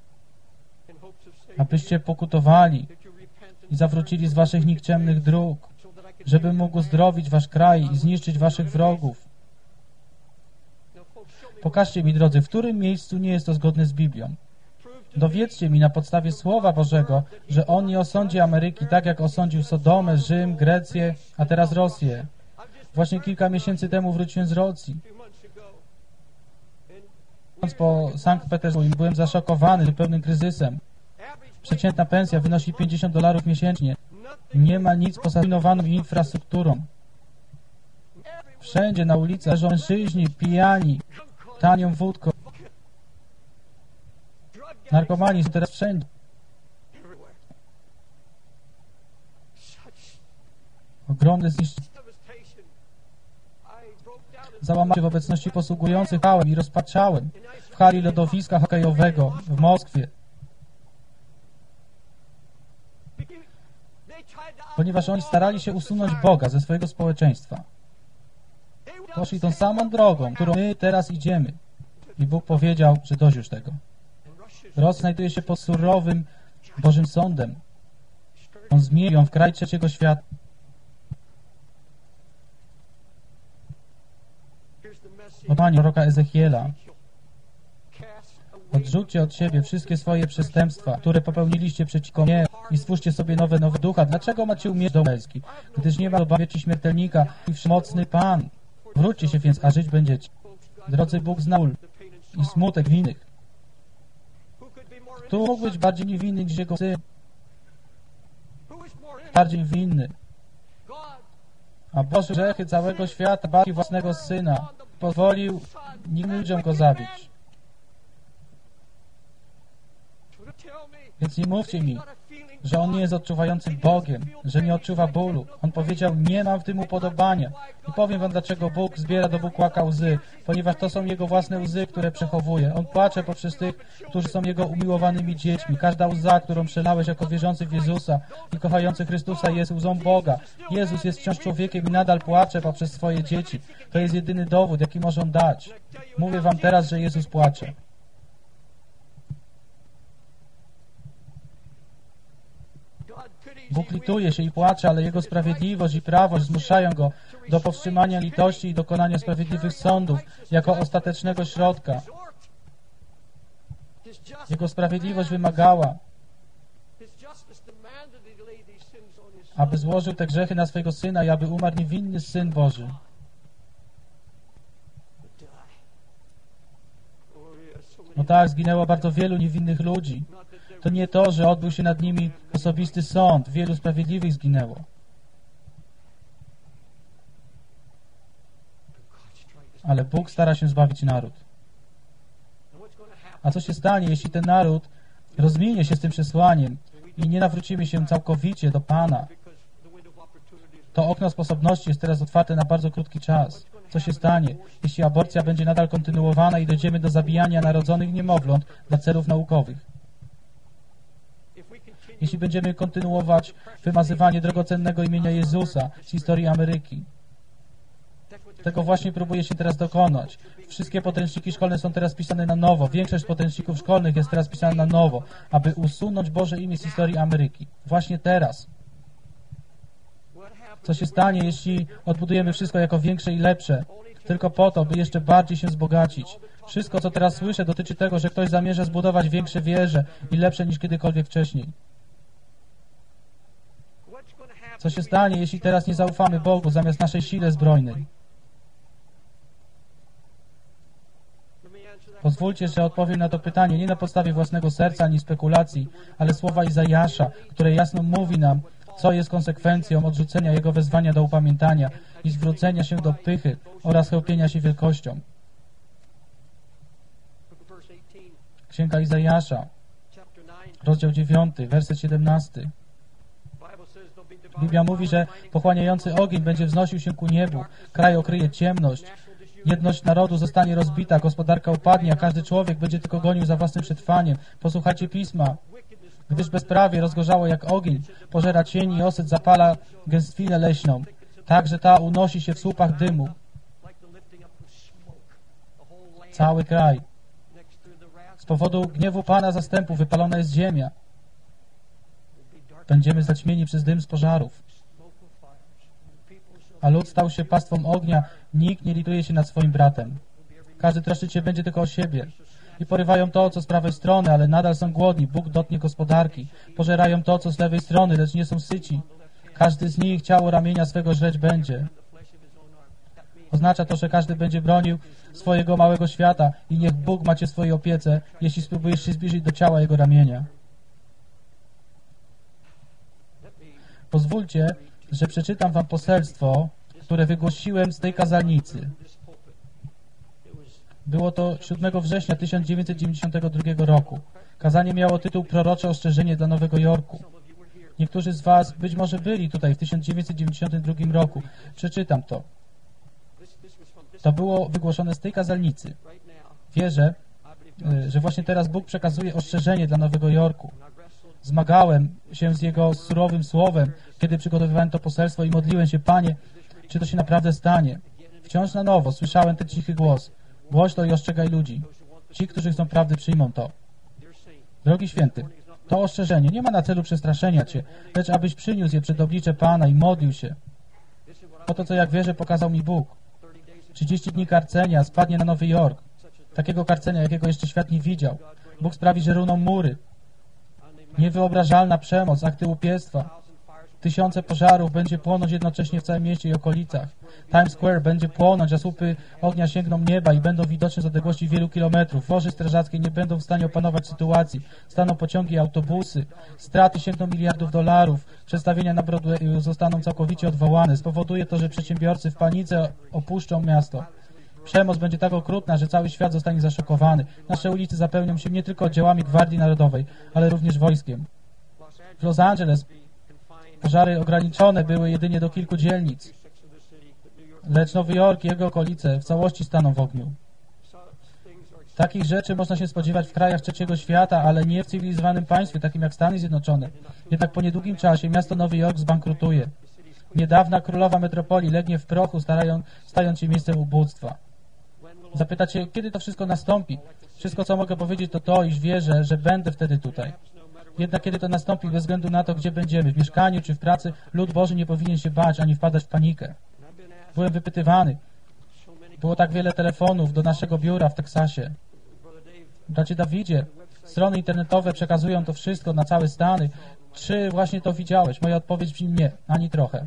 abyście pokutowali i zawrócili z waszych nikczemnych dróg, żeby mógł uzdrowić wasz kraj i zniszczyć waszych wrogów. Pokażcie mi, drodzy, w którym miejscu nie jest to zgodne z Biblią. Dowiedzcie mi na podstawie Słowa Bożego, że On nie osądzi Ameryki tak, jak osądził Sodomę, Rzym, Grecję, a teraz Rosję. Właśnie kilka miesięcy temu wróciłem z Rosji. Po Sankt Petersburgu byłem zaszokowany zupełnym kryzysem. Przeciętna pensja wynosi $50 miesięcznie. Nie ma nic poza zrujnowaną infrastrukturą. Wszędzie na ulicach leżą mężczyźni, pijani, tanią wódką. Narkomani są teraz wszędzie. Ogromne zniszczenie. Załamałem się w obecności posługujących pałem i rozpaczałem w hali lodowiska hokejowego w Moskwie. Ponieważ oni starali się usunąć Boga ze swojego społeczeństwa. Poszli tą samą drogą, którą my teraz idziemy. I Bóg powiedział, że dość już tego. Rosja znajduje się pod surowym Bożym sądem. On zmienił ją w kraj trzeciego świata. Odmanie proroka Ezechiela. Odrzućcie od siebie wszystkie swoje przestępstwa, które popełniliście przeciwko mnie i stwórzcie sobie nowe ducha. Dlaczego macie umieć do męski? Gdyż nie ma obawiacie śmiertelnika i wszechmocny Pan. Wróćcie się więc, a żyć będziecie. Drodzy, Bóg zna ból i smutek winnych. Kto mógł być bardziej niewinny niż Jego Syn? Bardziej winny. A Boże grzechy całego świata bardziej własnego Syna pozwolił nikim ludziom Go zabić. Więc nie mówcie mi, że On nie jest odczuwającym Bogiem, że nie odczuwa bólu. On powiedział, nie mam w tym upodobania. I powiem wam, dlaczego Bóg zbiera do bukłaka łzy, ponieważ to są Jego własne łzy, które przechowuje. On płacze poprzez tych, którzy są Jego umiłowanymi dziećmi. Każda łza, którą przelałeś jako wierzący w Jezusa i kochający Chrystusa, jest łzą Boga. Jezus jest wciąż człowiekiem i nadal płacze poprzez swoje dzieci. To jest jedyny dowód, jaki może On dać. Mówię wam teraz, że Jezus płacze. Bóg lituje się i płacze, ale Jego sprawiedliwość i prawość zmuszają Go do powstrzymania litości i dokonania sprawiedliwych sądów jako ostatecznego środka. Jego sprawiedliwość wymagała, aby złożył te grzechy na swojego Syna i aby umarł niewinny Syn Boży. No tak, zginęło bardzo wielu niewinnych ludzi. To nie to, że odbył się nad nimi osobisty sąd. Wielu sprawiedliwych zginęło. Ale Bóg stara się zbawić naród. A co się stanie, jeśli ten naród rozminie się z tym przesłaniem i nie nawrócimy się całkowicie do Pana? To okno sposobności jest teraz otwarte na bardzo krótki czas. Co się stanie, jeśli aborcja będzie nadal kontynuowana i dojdziemy do zabijania narodzonych niemowląt dla celów naukowych? Jeśli będziemy kontynuować wymazywanie drogocennego imienia Jezusa z historii Ameryki. Tego właśnie próbuje się teraz dokonać. Wszystkie podręczniki szkolne są teraz pisane na nowo. Większość podręczników szkolnych jest teraz pisana na nowo, aby usunąć Boże imię z historii Ameryki. Właśnie teraz. Co się stanie, jeśli odbudujemy wszystko jako większe i lepsze, tylko po to, by jeszcze bardziej się wzbogacić? Wszystko, co teraz słyszę, dotyczy tego, że ktoś zamierza zbudować większe wieże i lepsze niż kiedykolwiek wcześniej. Co się stanie, jeśli teraz nie zaufamy Bogu zamiast naszej sile zbrojnej? Pozwólcie, że odpowiem na to pytanie nie na podstawie własnego serca ani spekulacji, ale słowa Izajasza, które jasno mówi nam, co jest konsekwencją odrzucenia Jego wezwania do upamiętania i zwrócenia się do pychy oraz chełpienia się wielkością. Księga Izajasza, rozdział 9, werset 17. Biblia mówi, że pochłaniający ogień będzie wznosił się ku niebu, kraj okryje ciemność, jedność narodu zostanie rozbita, gospodarka upadnie, a każdy człowiek będzie tylko gonił za własnym przetrwaniem. Posłuchajcie Pisma. Gdyż bezprawie rozgorzało jak ogień, pożera cieni i oset zapala gęstwinę leśną. Tak, że ta unosi się w słupach dymu. Cały kraj. Z powodu gniewu Pana zastępów wypalona jest ziemia. Będziemy zaćmieni przez dym z pożarów. A lud stał się pastwą ognia, nikt nie lituje się nad swoim bratem. Każdy troszczyć się będzie tylko o siebie. I porywają to, co z prawej strony, ale nadal są głodni. Bóg dotknie gospodarki. Pożerają to, co z lewej strony, lecz nie są syci. Każdy z nich ciało ramienia swego żreć będzie. Oznacza to, że każdy będzie bronił swojego małego świata i niech Bóg macie w swojej opiece, jeśli spróbujesz się zbliżyć do ciała Jego ramienia. Pozwólcie, że przeczytam wam poselstwo, które wygłosiłem z tej kazalnicy. Było to 7 września 1992 roku. Kazanie miało tytuł Prorocze ostrzeżenie dla Nowego Jorku. Niektórzy z was być może byli tutaj w 1992 roku. Przeczytam to. To było wygłoszone z tej kazalnicy. Wierzę, że właśnie teraz Bóg przekazuje ostrzeżenie dla Nowego Jorku. Zmagałem się z Jego surowym słowem, kiedy przygotowywałem to poselstwo i modliłem się, Panie, czy to się naprawdę stanie? Wciąż na nowo słyszałem ten cichy głos. Głoś to i ostrzegaj ludzi. Ci, którzy chcą prawdy, przyjmą to. Drogi święty, to ostrzeżenie nie ma na celu przestraszenia Cię, lecz abyś przyniósł je przed oblicze Pana i modlił się. Oto co, jak wierzę, pokazał mi Bóg. 30 dni karcenia spadnie na Nowy Jork. Takiego karcenia, jakiego jeszcze świat nie widział. Bóg sprawi, że runą mury. Niewyobrażalna przemoc, akty łupiestwa. Tysiące pożarów będzie płonąć jednocześnie w całym mieście i okolicach. Times Square będzie płonąć, a słupy ognia sięgną nieba i będą widoczne z odległości wielu kilometrów. Wozy strażackie nie będą w stanie opanować sytuacji. Staną pociągi i autobusy. Straty sięgną miliardów dolarów. Przedstawienia na Broadwayu zostaną całkowicie odwołane. Spowoduje to, że przedsiębiorcy w panice opuszczą miasto. Przemoc będzie tak okrutna, że cały świat zostanie zaszokowany. Nasze ulice zapełnią się nie tylko oddziałami Gwardii Narodowej, ale również wojskiem. W Los Angeles pożary ograniczone były jedynie do kilku dzielnic, lecz Nowy Jork i jego okolice w całości staną w ogniu. Takich rzeczy można się spodziewać w krajach trzeciego świata, ale nie w cywilizowanym państwie, takim jak Stany Zjednoczone. Jednak po niedługim czasie miasto Nowy Jork zbankrutuje. Niedawna królowa metropolii legnie w prochu, stając się miejscem ubóstwa. Zapytacie, kiedy to wszystko nastąpi? Wszystko, co mogę powiedzieć, to to, iż wierzę, że będę wtedy tutaj. Jednak kiedy to nastąpi, bez względu na to, gdzie będziemy, w mieszkaniu czy w pracy, lud Boży nie powinien się bać, ani wpadać w panikę. Byłem wypytywany. Było tak wiele telefonów do naszego biura w Teksasie. Bracie Dawidzie, strony internetowe przekazują to wszystko na całe Stany. Czy właśnie to widziałeś? Moja odpowiedź brzmi nie, ani trochę.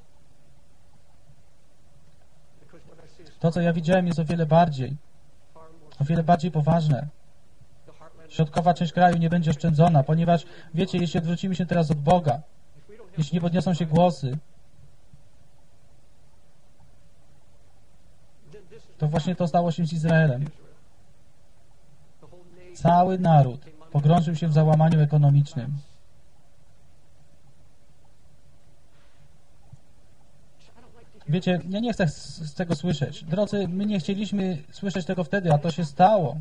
To, co ja widziałem, jest o wiele bardziej poważne. Środkowa część kraju nie będzie oszczędzona, ponieważ, wiecie, jeśli odwrócimy się teraz od Boga, jeśli nie podniosą się głosy, to właśnie to stało się z Izraelem. Cały naród pogrążył się w załamaniu ekonomicznym. Wiecie, ja nie chcę z tego słyszeć. Drodzy, my nie chcieliśmy słyszeć tego wtedy, a to się stało.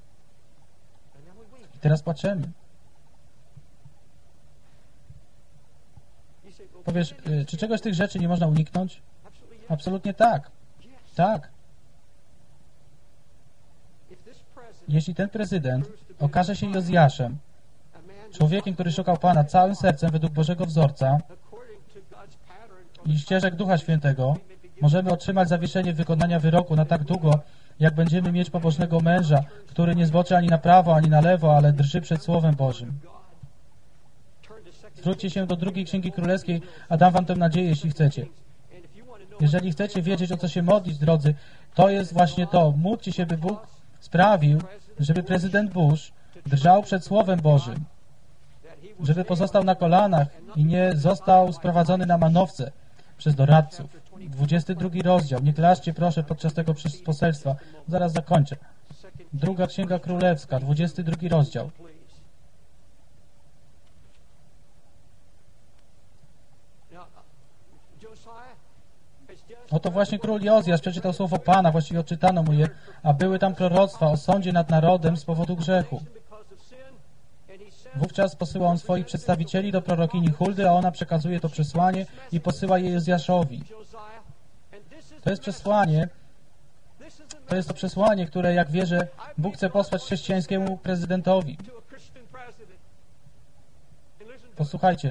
I teraz płaczemy. Powiesz, czy czegoś z tych rzeczy nie można uniknąć? Absolutnie tak. Tak. Jeśli ten prezydent okaże się Jozjaszem, człowiekiem, który szukał Pana całym sercem według Bożego wzorca i ścieżek Ducha Świętego, możemy otrzymać zawieszenie wykonania wyroku na tak długo, jak będziemy mieć pobożnego męża, który nie zboczy ani na prawo, ani na lewo, ale drży przed Słowem Bożym. Zwróćcie się do drugiej Księgi Królewskiej, a dam wam tę nadzieję, jeśli chcecie. Jeżeli chcecie wiedzieć, o co się modlić, drodzy, to jest właśnie to. Módlcie się, by Bóg sprawił, żeby prezydent Bush drżał przed Słowem Bożym, żeby pozostał na kolanach i nie został sprowadzony na manowce przez doradców. 22 rozdział. Nie klaszczcie, proszę, podczas tego poselstwa. Zaraz zakończę. Druga Księga Królewska, 22 rozdział. Oto właśnie król Jozjasz przeczytał słowo Pana, właściwie odczytano mu je, a były tam proroctwa o sądzie nad narodem z powodu grzechu. Wówczas posyła on swoich przedstawicieli do prorokini Huldy, a ona przekazuje to przesłanie i posyła je Jozjaszowi. To jest to przesłanie, które, jak wierzę, Bóg chce posłać chrześcijańskiemu prezydentowi. Posłuchajcie.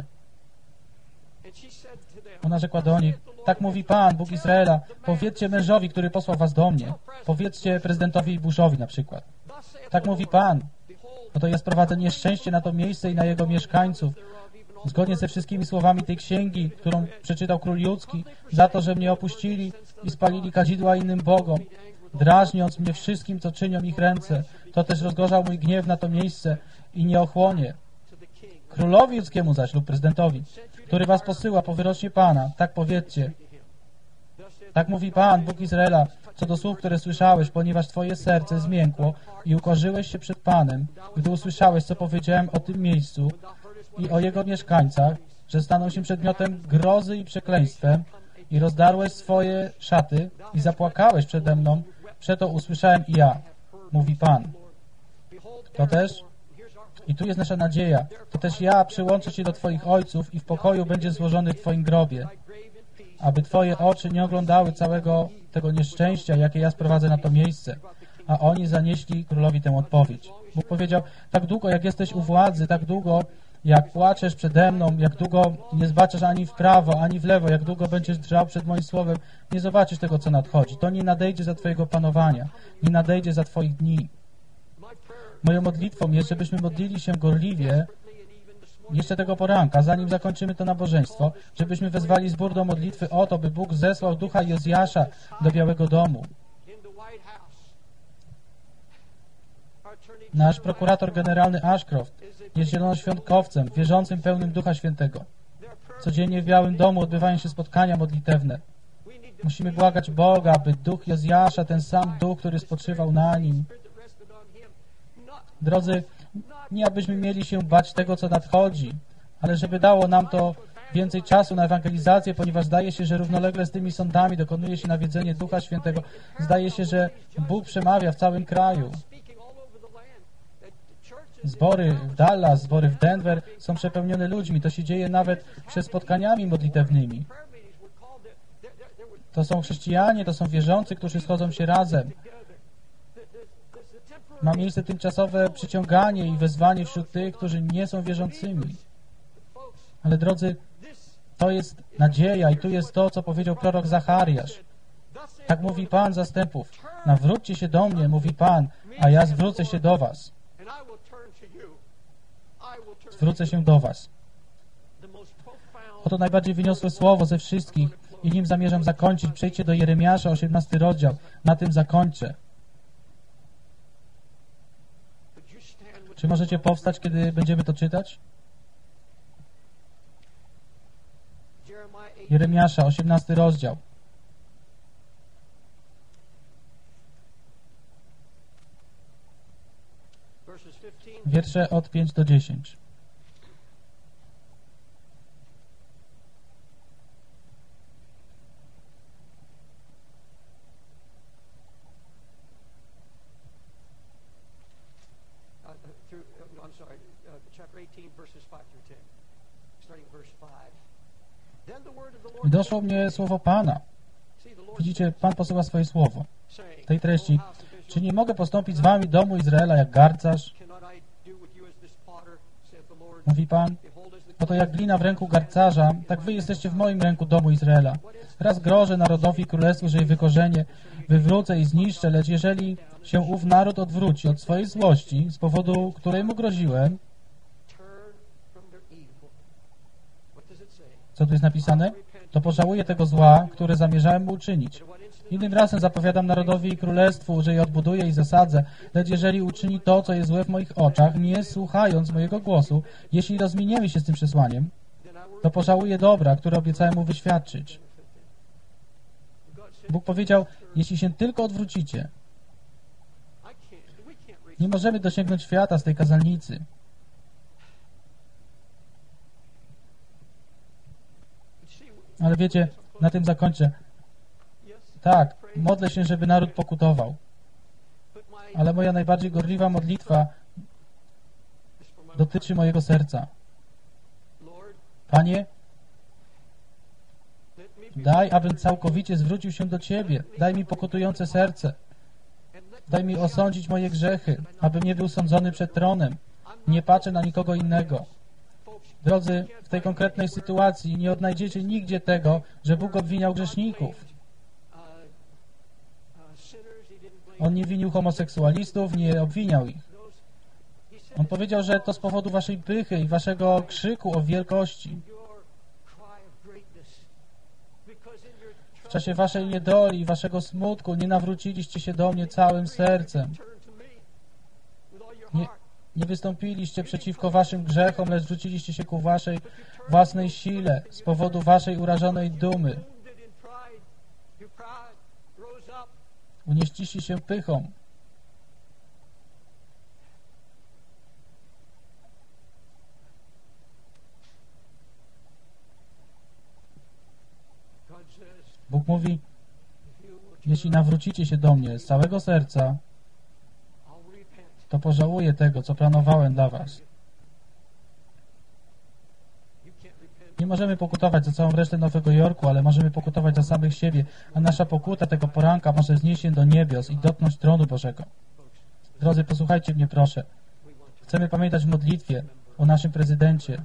Ona rzekła do nich: tak mówi Pan, Bóg Izraela, powiedzcie mężowi, który posłał was do mnie. Powiedzcie prezydentowi Bushowi na przykład. Tak mówi Pan. Oto ja sprowadzę nieszczęście na to miejsce i na jego mieszkańców, zgodnie ze wszystkimi słowami tej księgi, którą przeczytał król ludzki, za to, że mnie opuścili i spalili kadzidła innym bogom, drażniąc mnie wszystkim, co czynią ich ręce. To też rozgorzał mój gniew na to miejsce i nie ochłonie. Królowi ludzkiemu zaś lub prezydentowi, który was posyła po wyrocznie Pana, tak powiedzcie. Tak mówi Pan, Bóg Izraela, co do słów, które słyszałeś, ponieważ twoje serce zmiękło i ukorzyłeś się przed Panem, gdy usłyszałeś, co powiedziałem o tym miejscu i o jego mieszkańcach, że staną się przedmiotem grozy i przekleństwem, i rozdarłeś swoje szaty i zapłakałeś przede mną, przeto usłyszałem i ja, mówi Pan. To też, i tu jest nasza nadzieja, to też ja przyłączę się do twoich ojców i w pokoju będzie złożony w twoim grobie, aby twoje oczy nie oglądały całego tego nieszczęścia, jakie ja sprowadzę na to miejsce. A oni zanieśli królowi tę odpowiedź. Bóg powiedział: tak długo jak jesteś u władzy, tak długo jak płaczesz przede mną, jak długo nie zbaczasz ani w prawo, ani w lewo, jak długo będziesz drżał przed moim słowem, nie zobaczysz tego, co nadchodzi. To nie nadejdzie za twojego panowania, nie nadejdzie za twoich dni. Moją modlitwą jest, żebyśmy modlili się gorliwie jeszcze tego poranka, zanim zakończymy to nabożeństwo, żebyśmy wezwali zbór do modlitwy o to, by Bóg zesłał ducha Jozjasza do Białego Domu. Nasz prokurator generalny Ashcroft jest zielonoświątkowcem, wierzącym, pełnym Ducha Świętego. Codziennie w Białym Domu odbywają się spotkania modlitewne. Musimy błagać Boga, by duch Jozjasza, ten sam duch, który spoczywał na nim. Drodzy, nie abyśmy mieli się bać tego, co nadchodzi, ale żeby dało nam to więcej czasu na ewangelizację, ponieważ zdaje się, że równolegle z tymi sądami dokonuje się nawiedzenie Ducha Świętego. Zdaje się, że Bóg przemawia w całym kraju. Zbory w Dallas, zbory w Denver są przepełnione ludźmi. To się dzieje nawet przed spotkaniami modlitewnymi. To są chrześcijanie, to są wierzący, którzy schodzą się razem. Ma miejsce tymczasowe przyciąganie i wezwanie wśród tych, którzy nie są wierzącymi. Ale drodzy, to jest nadzieja i tu jest to, co powiedział prorok Zachariasz. Tak mówi Pan zastępów. Nawróćcie się do mnie, mówi Pan, a ja zwrócę się do was. Zwrócę się do was. Oto najbardziej wyniosłe słowo ze wszystkich i nim zamierzam zakończyć. Przejdźcie do Jeremiasza, 18 rozdział. Na tym zakończę. Czy możecie powstać, kiedy będziemy to czytać? Jeremiasza, 18 rozdział. Wiersze od 5 do 10. I doszło mnie słowo Pana. Widzicie, Pan posyła swoje słowo. Tej treści. Czy nie mogę postąpić z wami, domu Izraela, jak garcarz? Mówi Pan. Oto jak glina w ręku garcarza, tak wy jesteście w moim ręku, domu Izraela. Raz grożę narodowi i królestwu, że je wykorzenię, wywrócę i zniszczę, lecz jeżeli się ów naród odwróci od swojej złości, z powodu której mu groziłem, co tu jest napisane? To pożałuję tego zła, które zamierzałem mu uczynić. Innym razem zapowiadam narodowi i królestwu, że je odbuduję i zasadzę, lecz jeżeli uczyni to, co jest złe w moich oczach, nie słuchając mojego głosu, jeśli rozminiemy się z tym przesłaniem, to pożałuję dobra, które obiecałem mu wyświadczyć. Bóg powiedział, jeśli się tylko odwrócicie, nie możemy dosięgnąć świata z tej kazalnicy. Ale wiecie, na tym zakończę. Tak, modlę się, żeby naród pokutował. Ale moja najbardziej gorliwa modlitwa dotyczy mojego serca. Panie, daj, abym całkowicie zwrócił się do Ciebie. Daj mi pokutujące serce. Daj mi osądzić moje grzechy, abym nie był sądzony przed tronem. Nie patrzę na nikogo innego. Drodzy, w tej konkretnej sytuacji nie odnajdziecie nigdzie tego, że Bóg obwiniał grzeszników. On nie winił homoseksualistów, nie obwiniał ich. On powiedział, że to z powodu waszej pychy i waszego krzyku o wielkości. W czasie waszej niedoli i waszego smutku nie nawróciliście się do mnie całym sercem. Nie wystąpiliście przeciwko waszym grzechom, lecz zwróciliście się ku waszej własnej sile z powodu waszej urażonej dumy. Unieśliście się pychą. Bóg mówi, jeśli nawrócicie się do mnie z całego serca, to pożałuję tego, co planowałem dla was. Nie możemy pokutować za całą resztę Nowego Jorku, ale możemy pokutować za samych siebie, a nasza pokuta tego poranka może wznieść się do niebios i dotknąć tronu Bożego. Drodzy, posłuchajcie mnie proszę. Chcemy pamiętać w modlitwie o naszym prezydencie.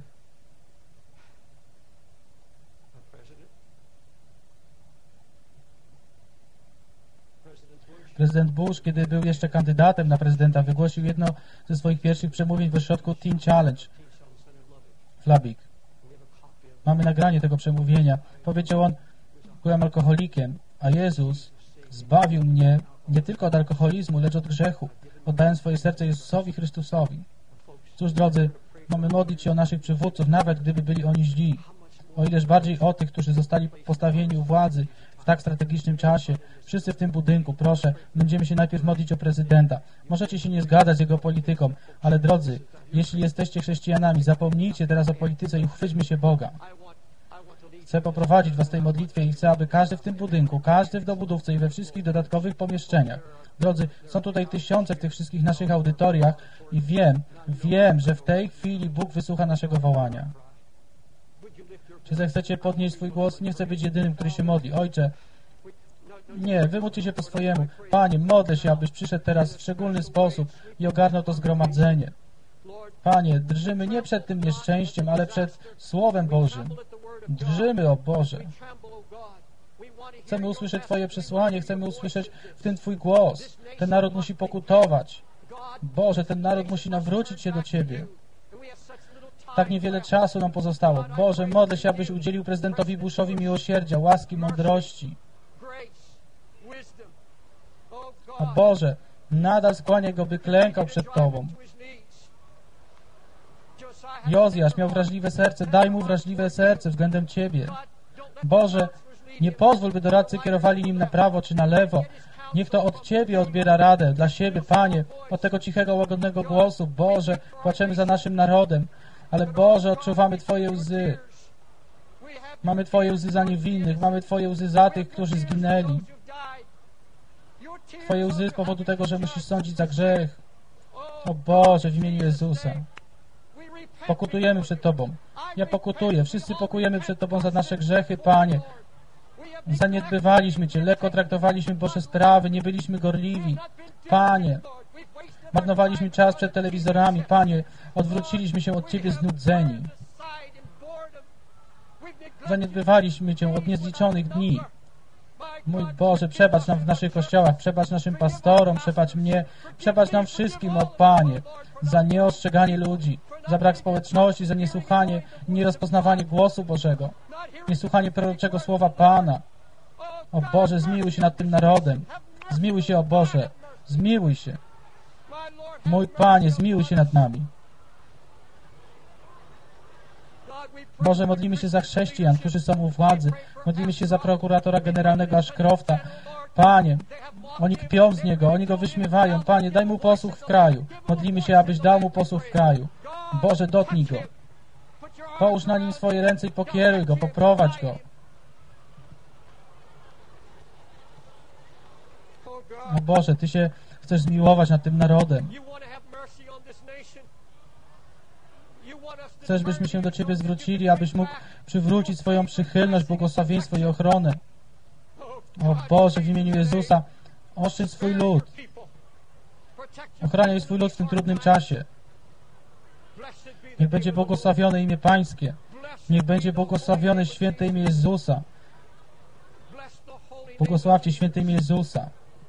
Prezydent Bush, kiedy był jeszcze kandydatem na prezydenta, wygłosił jedno ze swoich pierwszych przemówień w ośrodku Teen Challenge w Lubbock. Mamy nagranie tego przemówienia. Powiedział on, byłem alkoholikiem, a Jezus zbawił mnie nie tylko od alkoholizmu, lecz od grzechu. Oddałem swoje serce Jezusowi Chrystusowi. Cóż, drodzy, mamy modlić się o naszych przywódców, nawet gdyby byli oni źli. O ileż bardziej o tych, którzy zostali postawieni u władzy w tak strategicznym czasie. Wszyscy w tym budynku, proszę, będziemy się najpierw modlić o prezydenta. Możecie się nie zgadzać z jego polityką, ale drodzy, jeśli jesteście chrześcijanami, zapomnijcie teraz o polityce i uchwyćmy się Boga. Chcę poprowadzić was w tej modlitwie i chcę, aby każdy w tym budynku, każdy w dobudówce i we wszystkich dodatkowych pomieszczeniach. Drodzy, są tutaj tysiące w tych wszystkich naszych audytoriach i wiem, że w tej chwili Bóg wysłucha naszego wołania. Czy zechcecie podnieść swój głos? Nie chcę być jedynym, który się modli. Ojcze, nie, wy módlcie się po swojemu. Panie, modlę się, abyś przyszedł teraz w szczególny sposób i ogarnął to zgromadzenie. Panie, drżymy nie przed tym nieszczęściem, ale przed Słowem Bożym. Drżymy, o Boże. Chcemy usłyszeć Twoje przesłanie, chcemy usłyszeć w tym Twój głos. Ten naród musi pokutować. Boże, ten naród musi nawrócić się do Ciebie. Tak niewiele czasu nam pozostało. Boże, modlę się, abyś udzielił prezydentowi Bushowi miłosierdzia, łaski, mądrości. A Boże, nadal skłaniaj go, by klękał przed Tobą. Jozjasz miał wrażliwe serce, daj mu wrażliwe serce względem Ciebie. Boże, nie pozwól, by doradcy kierowali nim na prawo czy na lewo. Niech to od Ciebie odbiera radę, dla siebie, Panie, od tego cichego, łagodnego głosu. Boże, płaczemy za naszym narodem, ale Boże, odczuwamy Twoje łzy. Mamy Twoje łzy za niewinnych, mamy Twoje łzy za tych, którzy zginęli. Twoje łzy z powodu tego, że musisz sądzić za grzech. O Boże, w imieniu Jezusa. Pokutujemy przed Tobą. Ja pokutuję. Wszyscy pokutujemy przed Tobą za nasze grzechy, Panie. Zaniedbywaliśmy Cię, lekko traktowaliśmy Boże sprawy, nie byliśmy gorliwi. Panie, marnowaliśmy czas przed telewizorami. Panie, odwróciliśmy się od Ciebie znudzeni. Zaniedbywaliśmy Cię od niezliczonych dni. Mój Boże, przebacz nam w naszych kościołach, przebacz naszym pastorom, przebacz mnie, przebacz nam wszystkim, o Panie, za nieostrzeganie ludzi, za brak społeczności, za niesłuchanie i nierozpoznawanie głosu Bożego, niesłuchanie proroczego słowa Pana. O Boże, zmiłuj się nad tym narodem. Zmiłuj się, o Boże, zmiłuj się. Mój Panie, zmiłuj się nad nami. Boże, modlimy się za chrześcijan, którzy są u władzy. Modlimy się za prokuratora generalnego Ashcrofta. Panie, oni kpią z niego, oni go wyśmiewają. Panie, daj mu posłuch w kraju. Modlimy się, abyś dał mu posłuch w kraju. Boże, dotknij go. Połóż na nim swoje ręce i pokieruj go, poprowadź go. O Boże, Ty się chcesz zmiłować nad tym narodem. Chcesz, byśmy się do Ciebie zwrócili, abyś mógł przywrócić swoją przychylność, błogosławieństwo i ochronę. O Boże, w imieniu Jezusa, oszczędź swój lud. Ochraniaj swój lud w tym trudnym czasie. Niech będzie błogosławione imię Pańskie. Niech będzie błogosławione święte imię Jezusa. Błogosławcie święte imię Jezusa.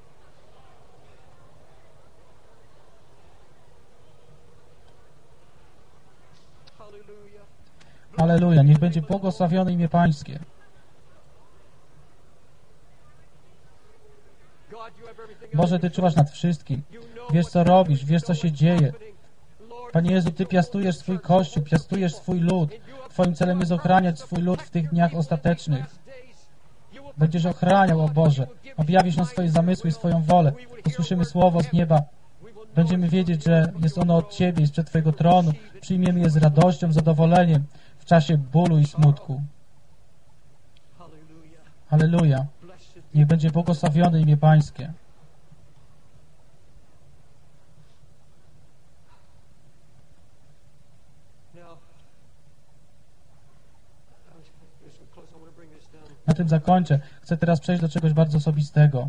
Alleluja. Niech będzie błogosławione imię Pańskie. Boże, Ty czuwasz nad wszystkim. Wiesz, co robisz. Wiesz, co się dzieje. Panie Jezu, Ty piastujesz swój Kościół, piastujesz swój lud. Twoim celem jest ochraniać swój lud w tych dniach ostatecznych. Będziesz ochraniał, o Boże. Objawisz nam swoje zamysły i swoją wolę. Usłyszymy słowo z nieba. Będziemy wiedzieć, że jest ono od Ciebie, jest przed Twojego tronu. Przyjmiemy je z radością, zadowoleniem w czasie bólu i smutku. Halleluja. Niech będzie błogosławione imię Pańskie. Na tym zakończę. Chcę teraz przejść do czegoś bardzo osobistego.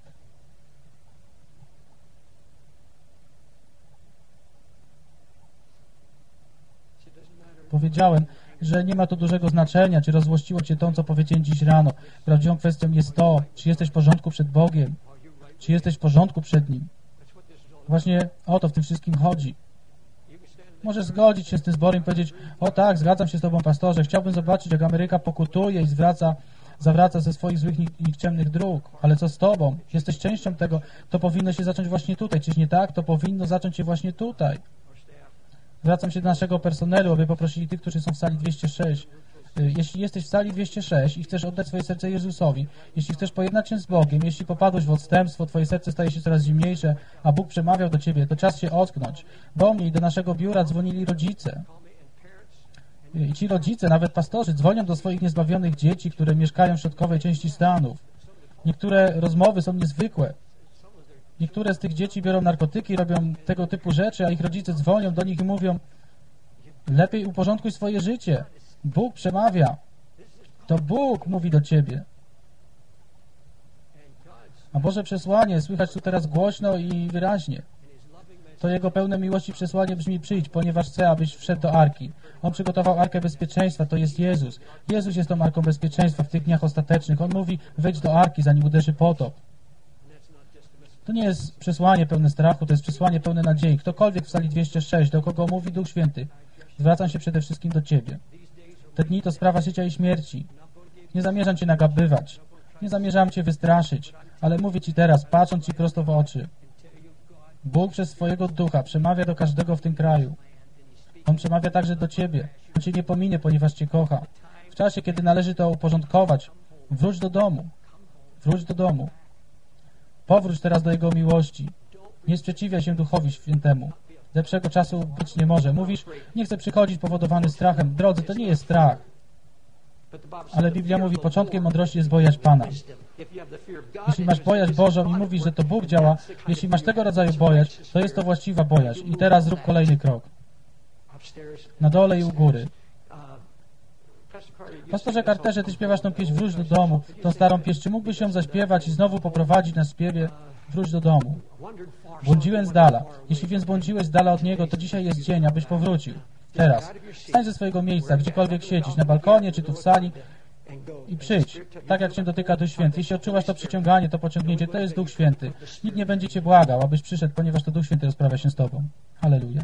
Powiedziałem, że nie ma to dużego znaczenia, czy rozłościło Cię to, co powiedziałem dziś rano. Prawdziwą kwestią jest to, czy jesteś w porządku przed Bogiem, czy jesteś w porządku przed Nim. Właśnie o to w tym wszystkim chodzi. Możesz zgodzić się z tym zborem i powiedzieć: o tak, zgadzam się z Tobą, pastorze, chciałbym zobaczyć, jak Ameryka pokutuje i zawraca ze swoich złych i nikczemnych dróg. Ale co z Tobą? Jesteś częścią tego. To powinno się zacząć właśnie tutaj. Czyż nie tak? To powinno zacząć się właśnie tutaj. Zwracam się do naszego personelu, aby poprosili tych, którzy są w sali 206. Jeśli jesteś w sali 206 i chcesz oddać swoje serce Jezusowi, jeśli chcesz pojednać się z Bogiem, jeśli popadłeś w odstępstwo, twoje serce staje się coraz zimniejsze, a Bóg przemawiał do ciebie, to czas się ocknąć. Do mnie i do naszego biura dzwonili rodzice. I ci rodzice, nawet pastorzy, dzwonią do swoich niezbawionych dzieci, które mieszkają w środkowej części Stanów. Niektóre rozmowy są niezwykłe. Niektóre z tych dzieci biorą narkotyki, robią tego typu rzeczy, a ich rodzice dzwonią do nich i mówią: lepiej uporządkuj swoje życie. Bóg przemawia. To Bóg mówi do ciebie. A Boże przesłanie słychać tu teraz głośno i wyraźnie. To Jego pełne miłości przesłanie brzmi: przyjdź, ponieważ chcę, abyś wszedł do arki. On przygotował arkę bezpieczeństwa, to jest Jezus. Jezus jest tą arką bezpieczeństwa w tych dniach ostatecznych. On mówi: wejdź do arki, zanim uderzy potop. To nie jest przesłanie pełne strachu, to jest przesłanie pełne nadziei. Ktokolwiek w sali 206, do kogo mówi Duch Święty, zwracam się przede wszystkim do Ciebie. Te dni to sprawa życia i śmierci. Nie zamierzam Cię nagabywać. Nie zamierzam Cię wystraszyć. Ale mówię Ci teraz, patrząc Ci prosto w oczy. Bóg przez swojego Ducha przemawia do każdego w tym kraju. On przemawia także do Ciebie. On Cię nie pominie, ponieważ Cię kocha. W czasie, kiedy należy to uporządkować, wróć do domu. Wróć do domu. Powróć teraz do Jego miłości. Nie sprzeciwiaj się Duchowi Świętemu. Lepszego czasu być nie może. Mówisz: nie chcę przychodzić powodowany strachem. Drodzy, to nie jest strach. Ale Biblia mówi: początkiem mądrości jest bojaźń Pana. Jeśli masz bojaźń Bożą i mówisz, że to Bóg działa, jeśli masz tego rodzaju bojaźń, to jest to właściwa bojaźń. I teraz zrób kolejny krok. Na dole i u góry. Pastorze Carterze, Ty śpiewasz tą pieśń Wróć do domu, tą starą pieśń. Czy mógłbyś ją zaśpiewać i znowu poprowadzić nas w śpiewie Wróć do domu? Błądziłem z dala. Jeśli więc błądziłeś z dala od Niego, to dzisiaj jest dzień, abyś powrócił. Teraz. Wstań ze swojego miejsca, gdziekolwiek siedzisz, na balkonie czy tu w sali i przyjdź, tak jak Cię dotyka Duch Święty. Jeśli odczuwasz to przyciąganie, to pociągnięcie, to jest Duch Święty. Nikt nie będzie Cię błagał, abyś przyszedł, ponieważ to Duch Święty rozprawia się z Tobą. Halleluja.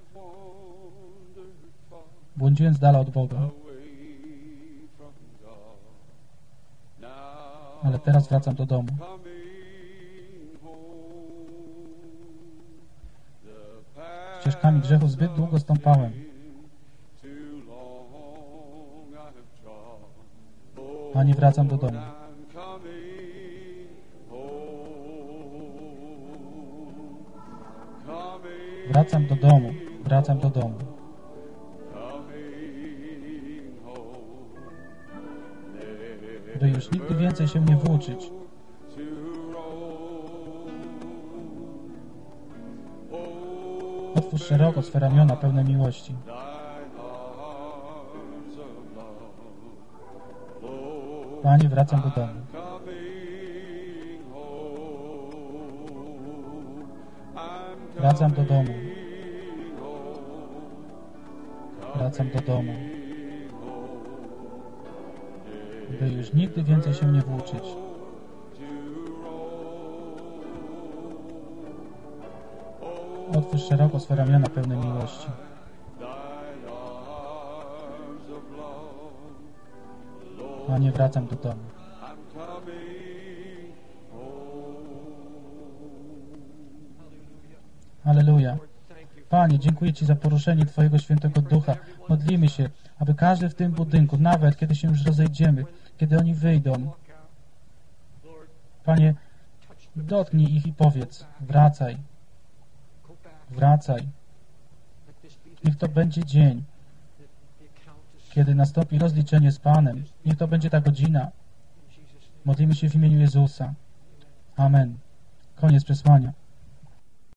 Błądziłem z dala od Boga. Ale teraz wracam do domu. Ścieżkami grzechu zbyt długo stąpałem. A nie wracam do domu. Wracam do domu. Wracam do domu. By już nigdy więcej się nie włóczyć. Otwórz szeroko swe ramiona pełne miłości. Panie, wracam do domu. Wracam do domu. Wracam do domu. By już nigdy więcej się nie włóczyć. Otwórz szeroko swe ramiona pełne miłości. Panie, wracam do domu. Halleluja. Panie, dziękuję Ci za poruszenie Twojego Świętego Ducha. Modlimy się, aby każdy w tym budynku, nawet kiedy się już rozejdziemy, kiedy oni wyjdą, Panie, dotknij ich i powiedz, wracaj, wracaj. Niech to będzie dzień, kiedy nastąpi rozliczenie z Panem. Niech to będzie ta godzina. Modlimy się w imieniu Jezusa. Amen. Koniec przesłania.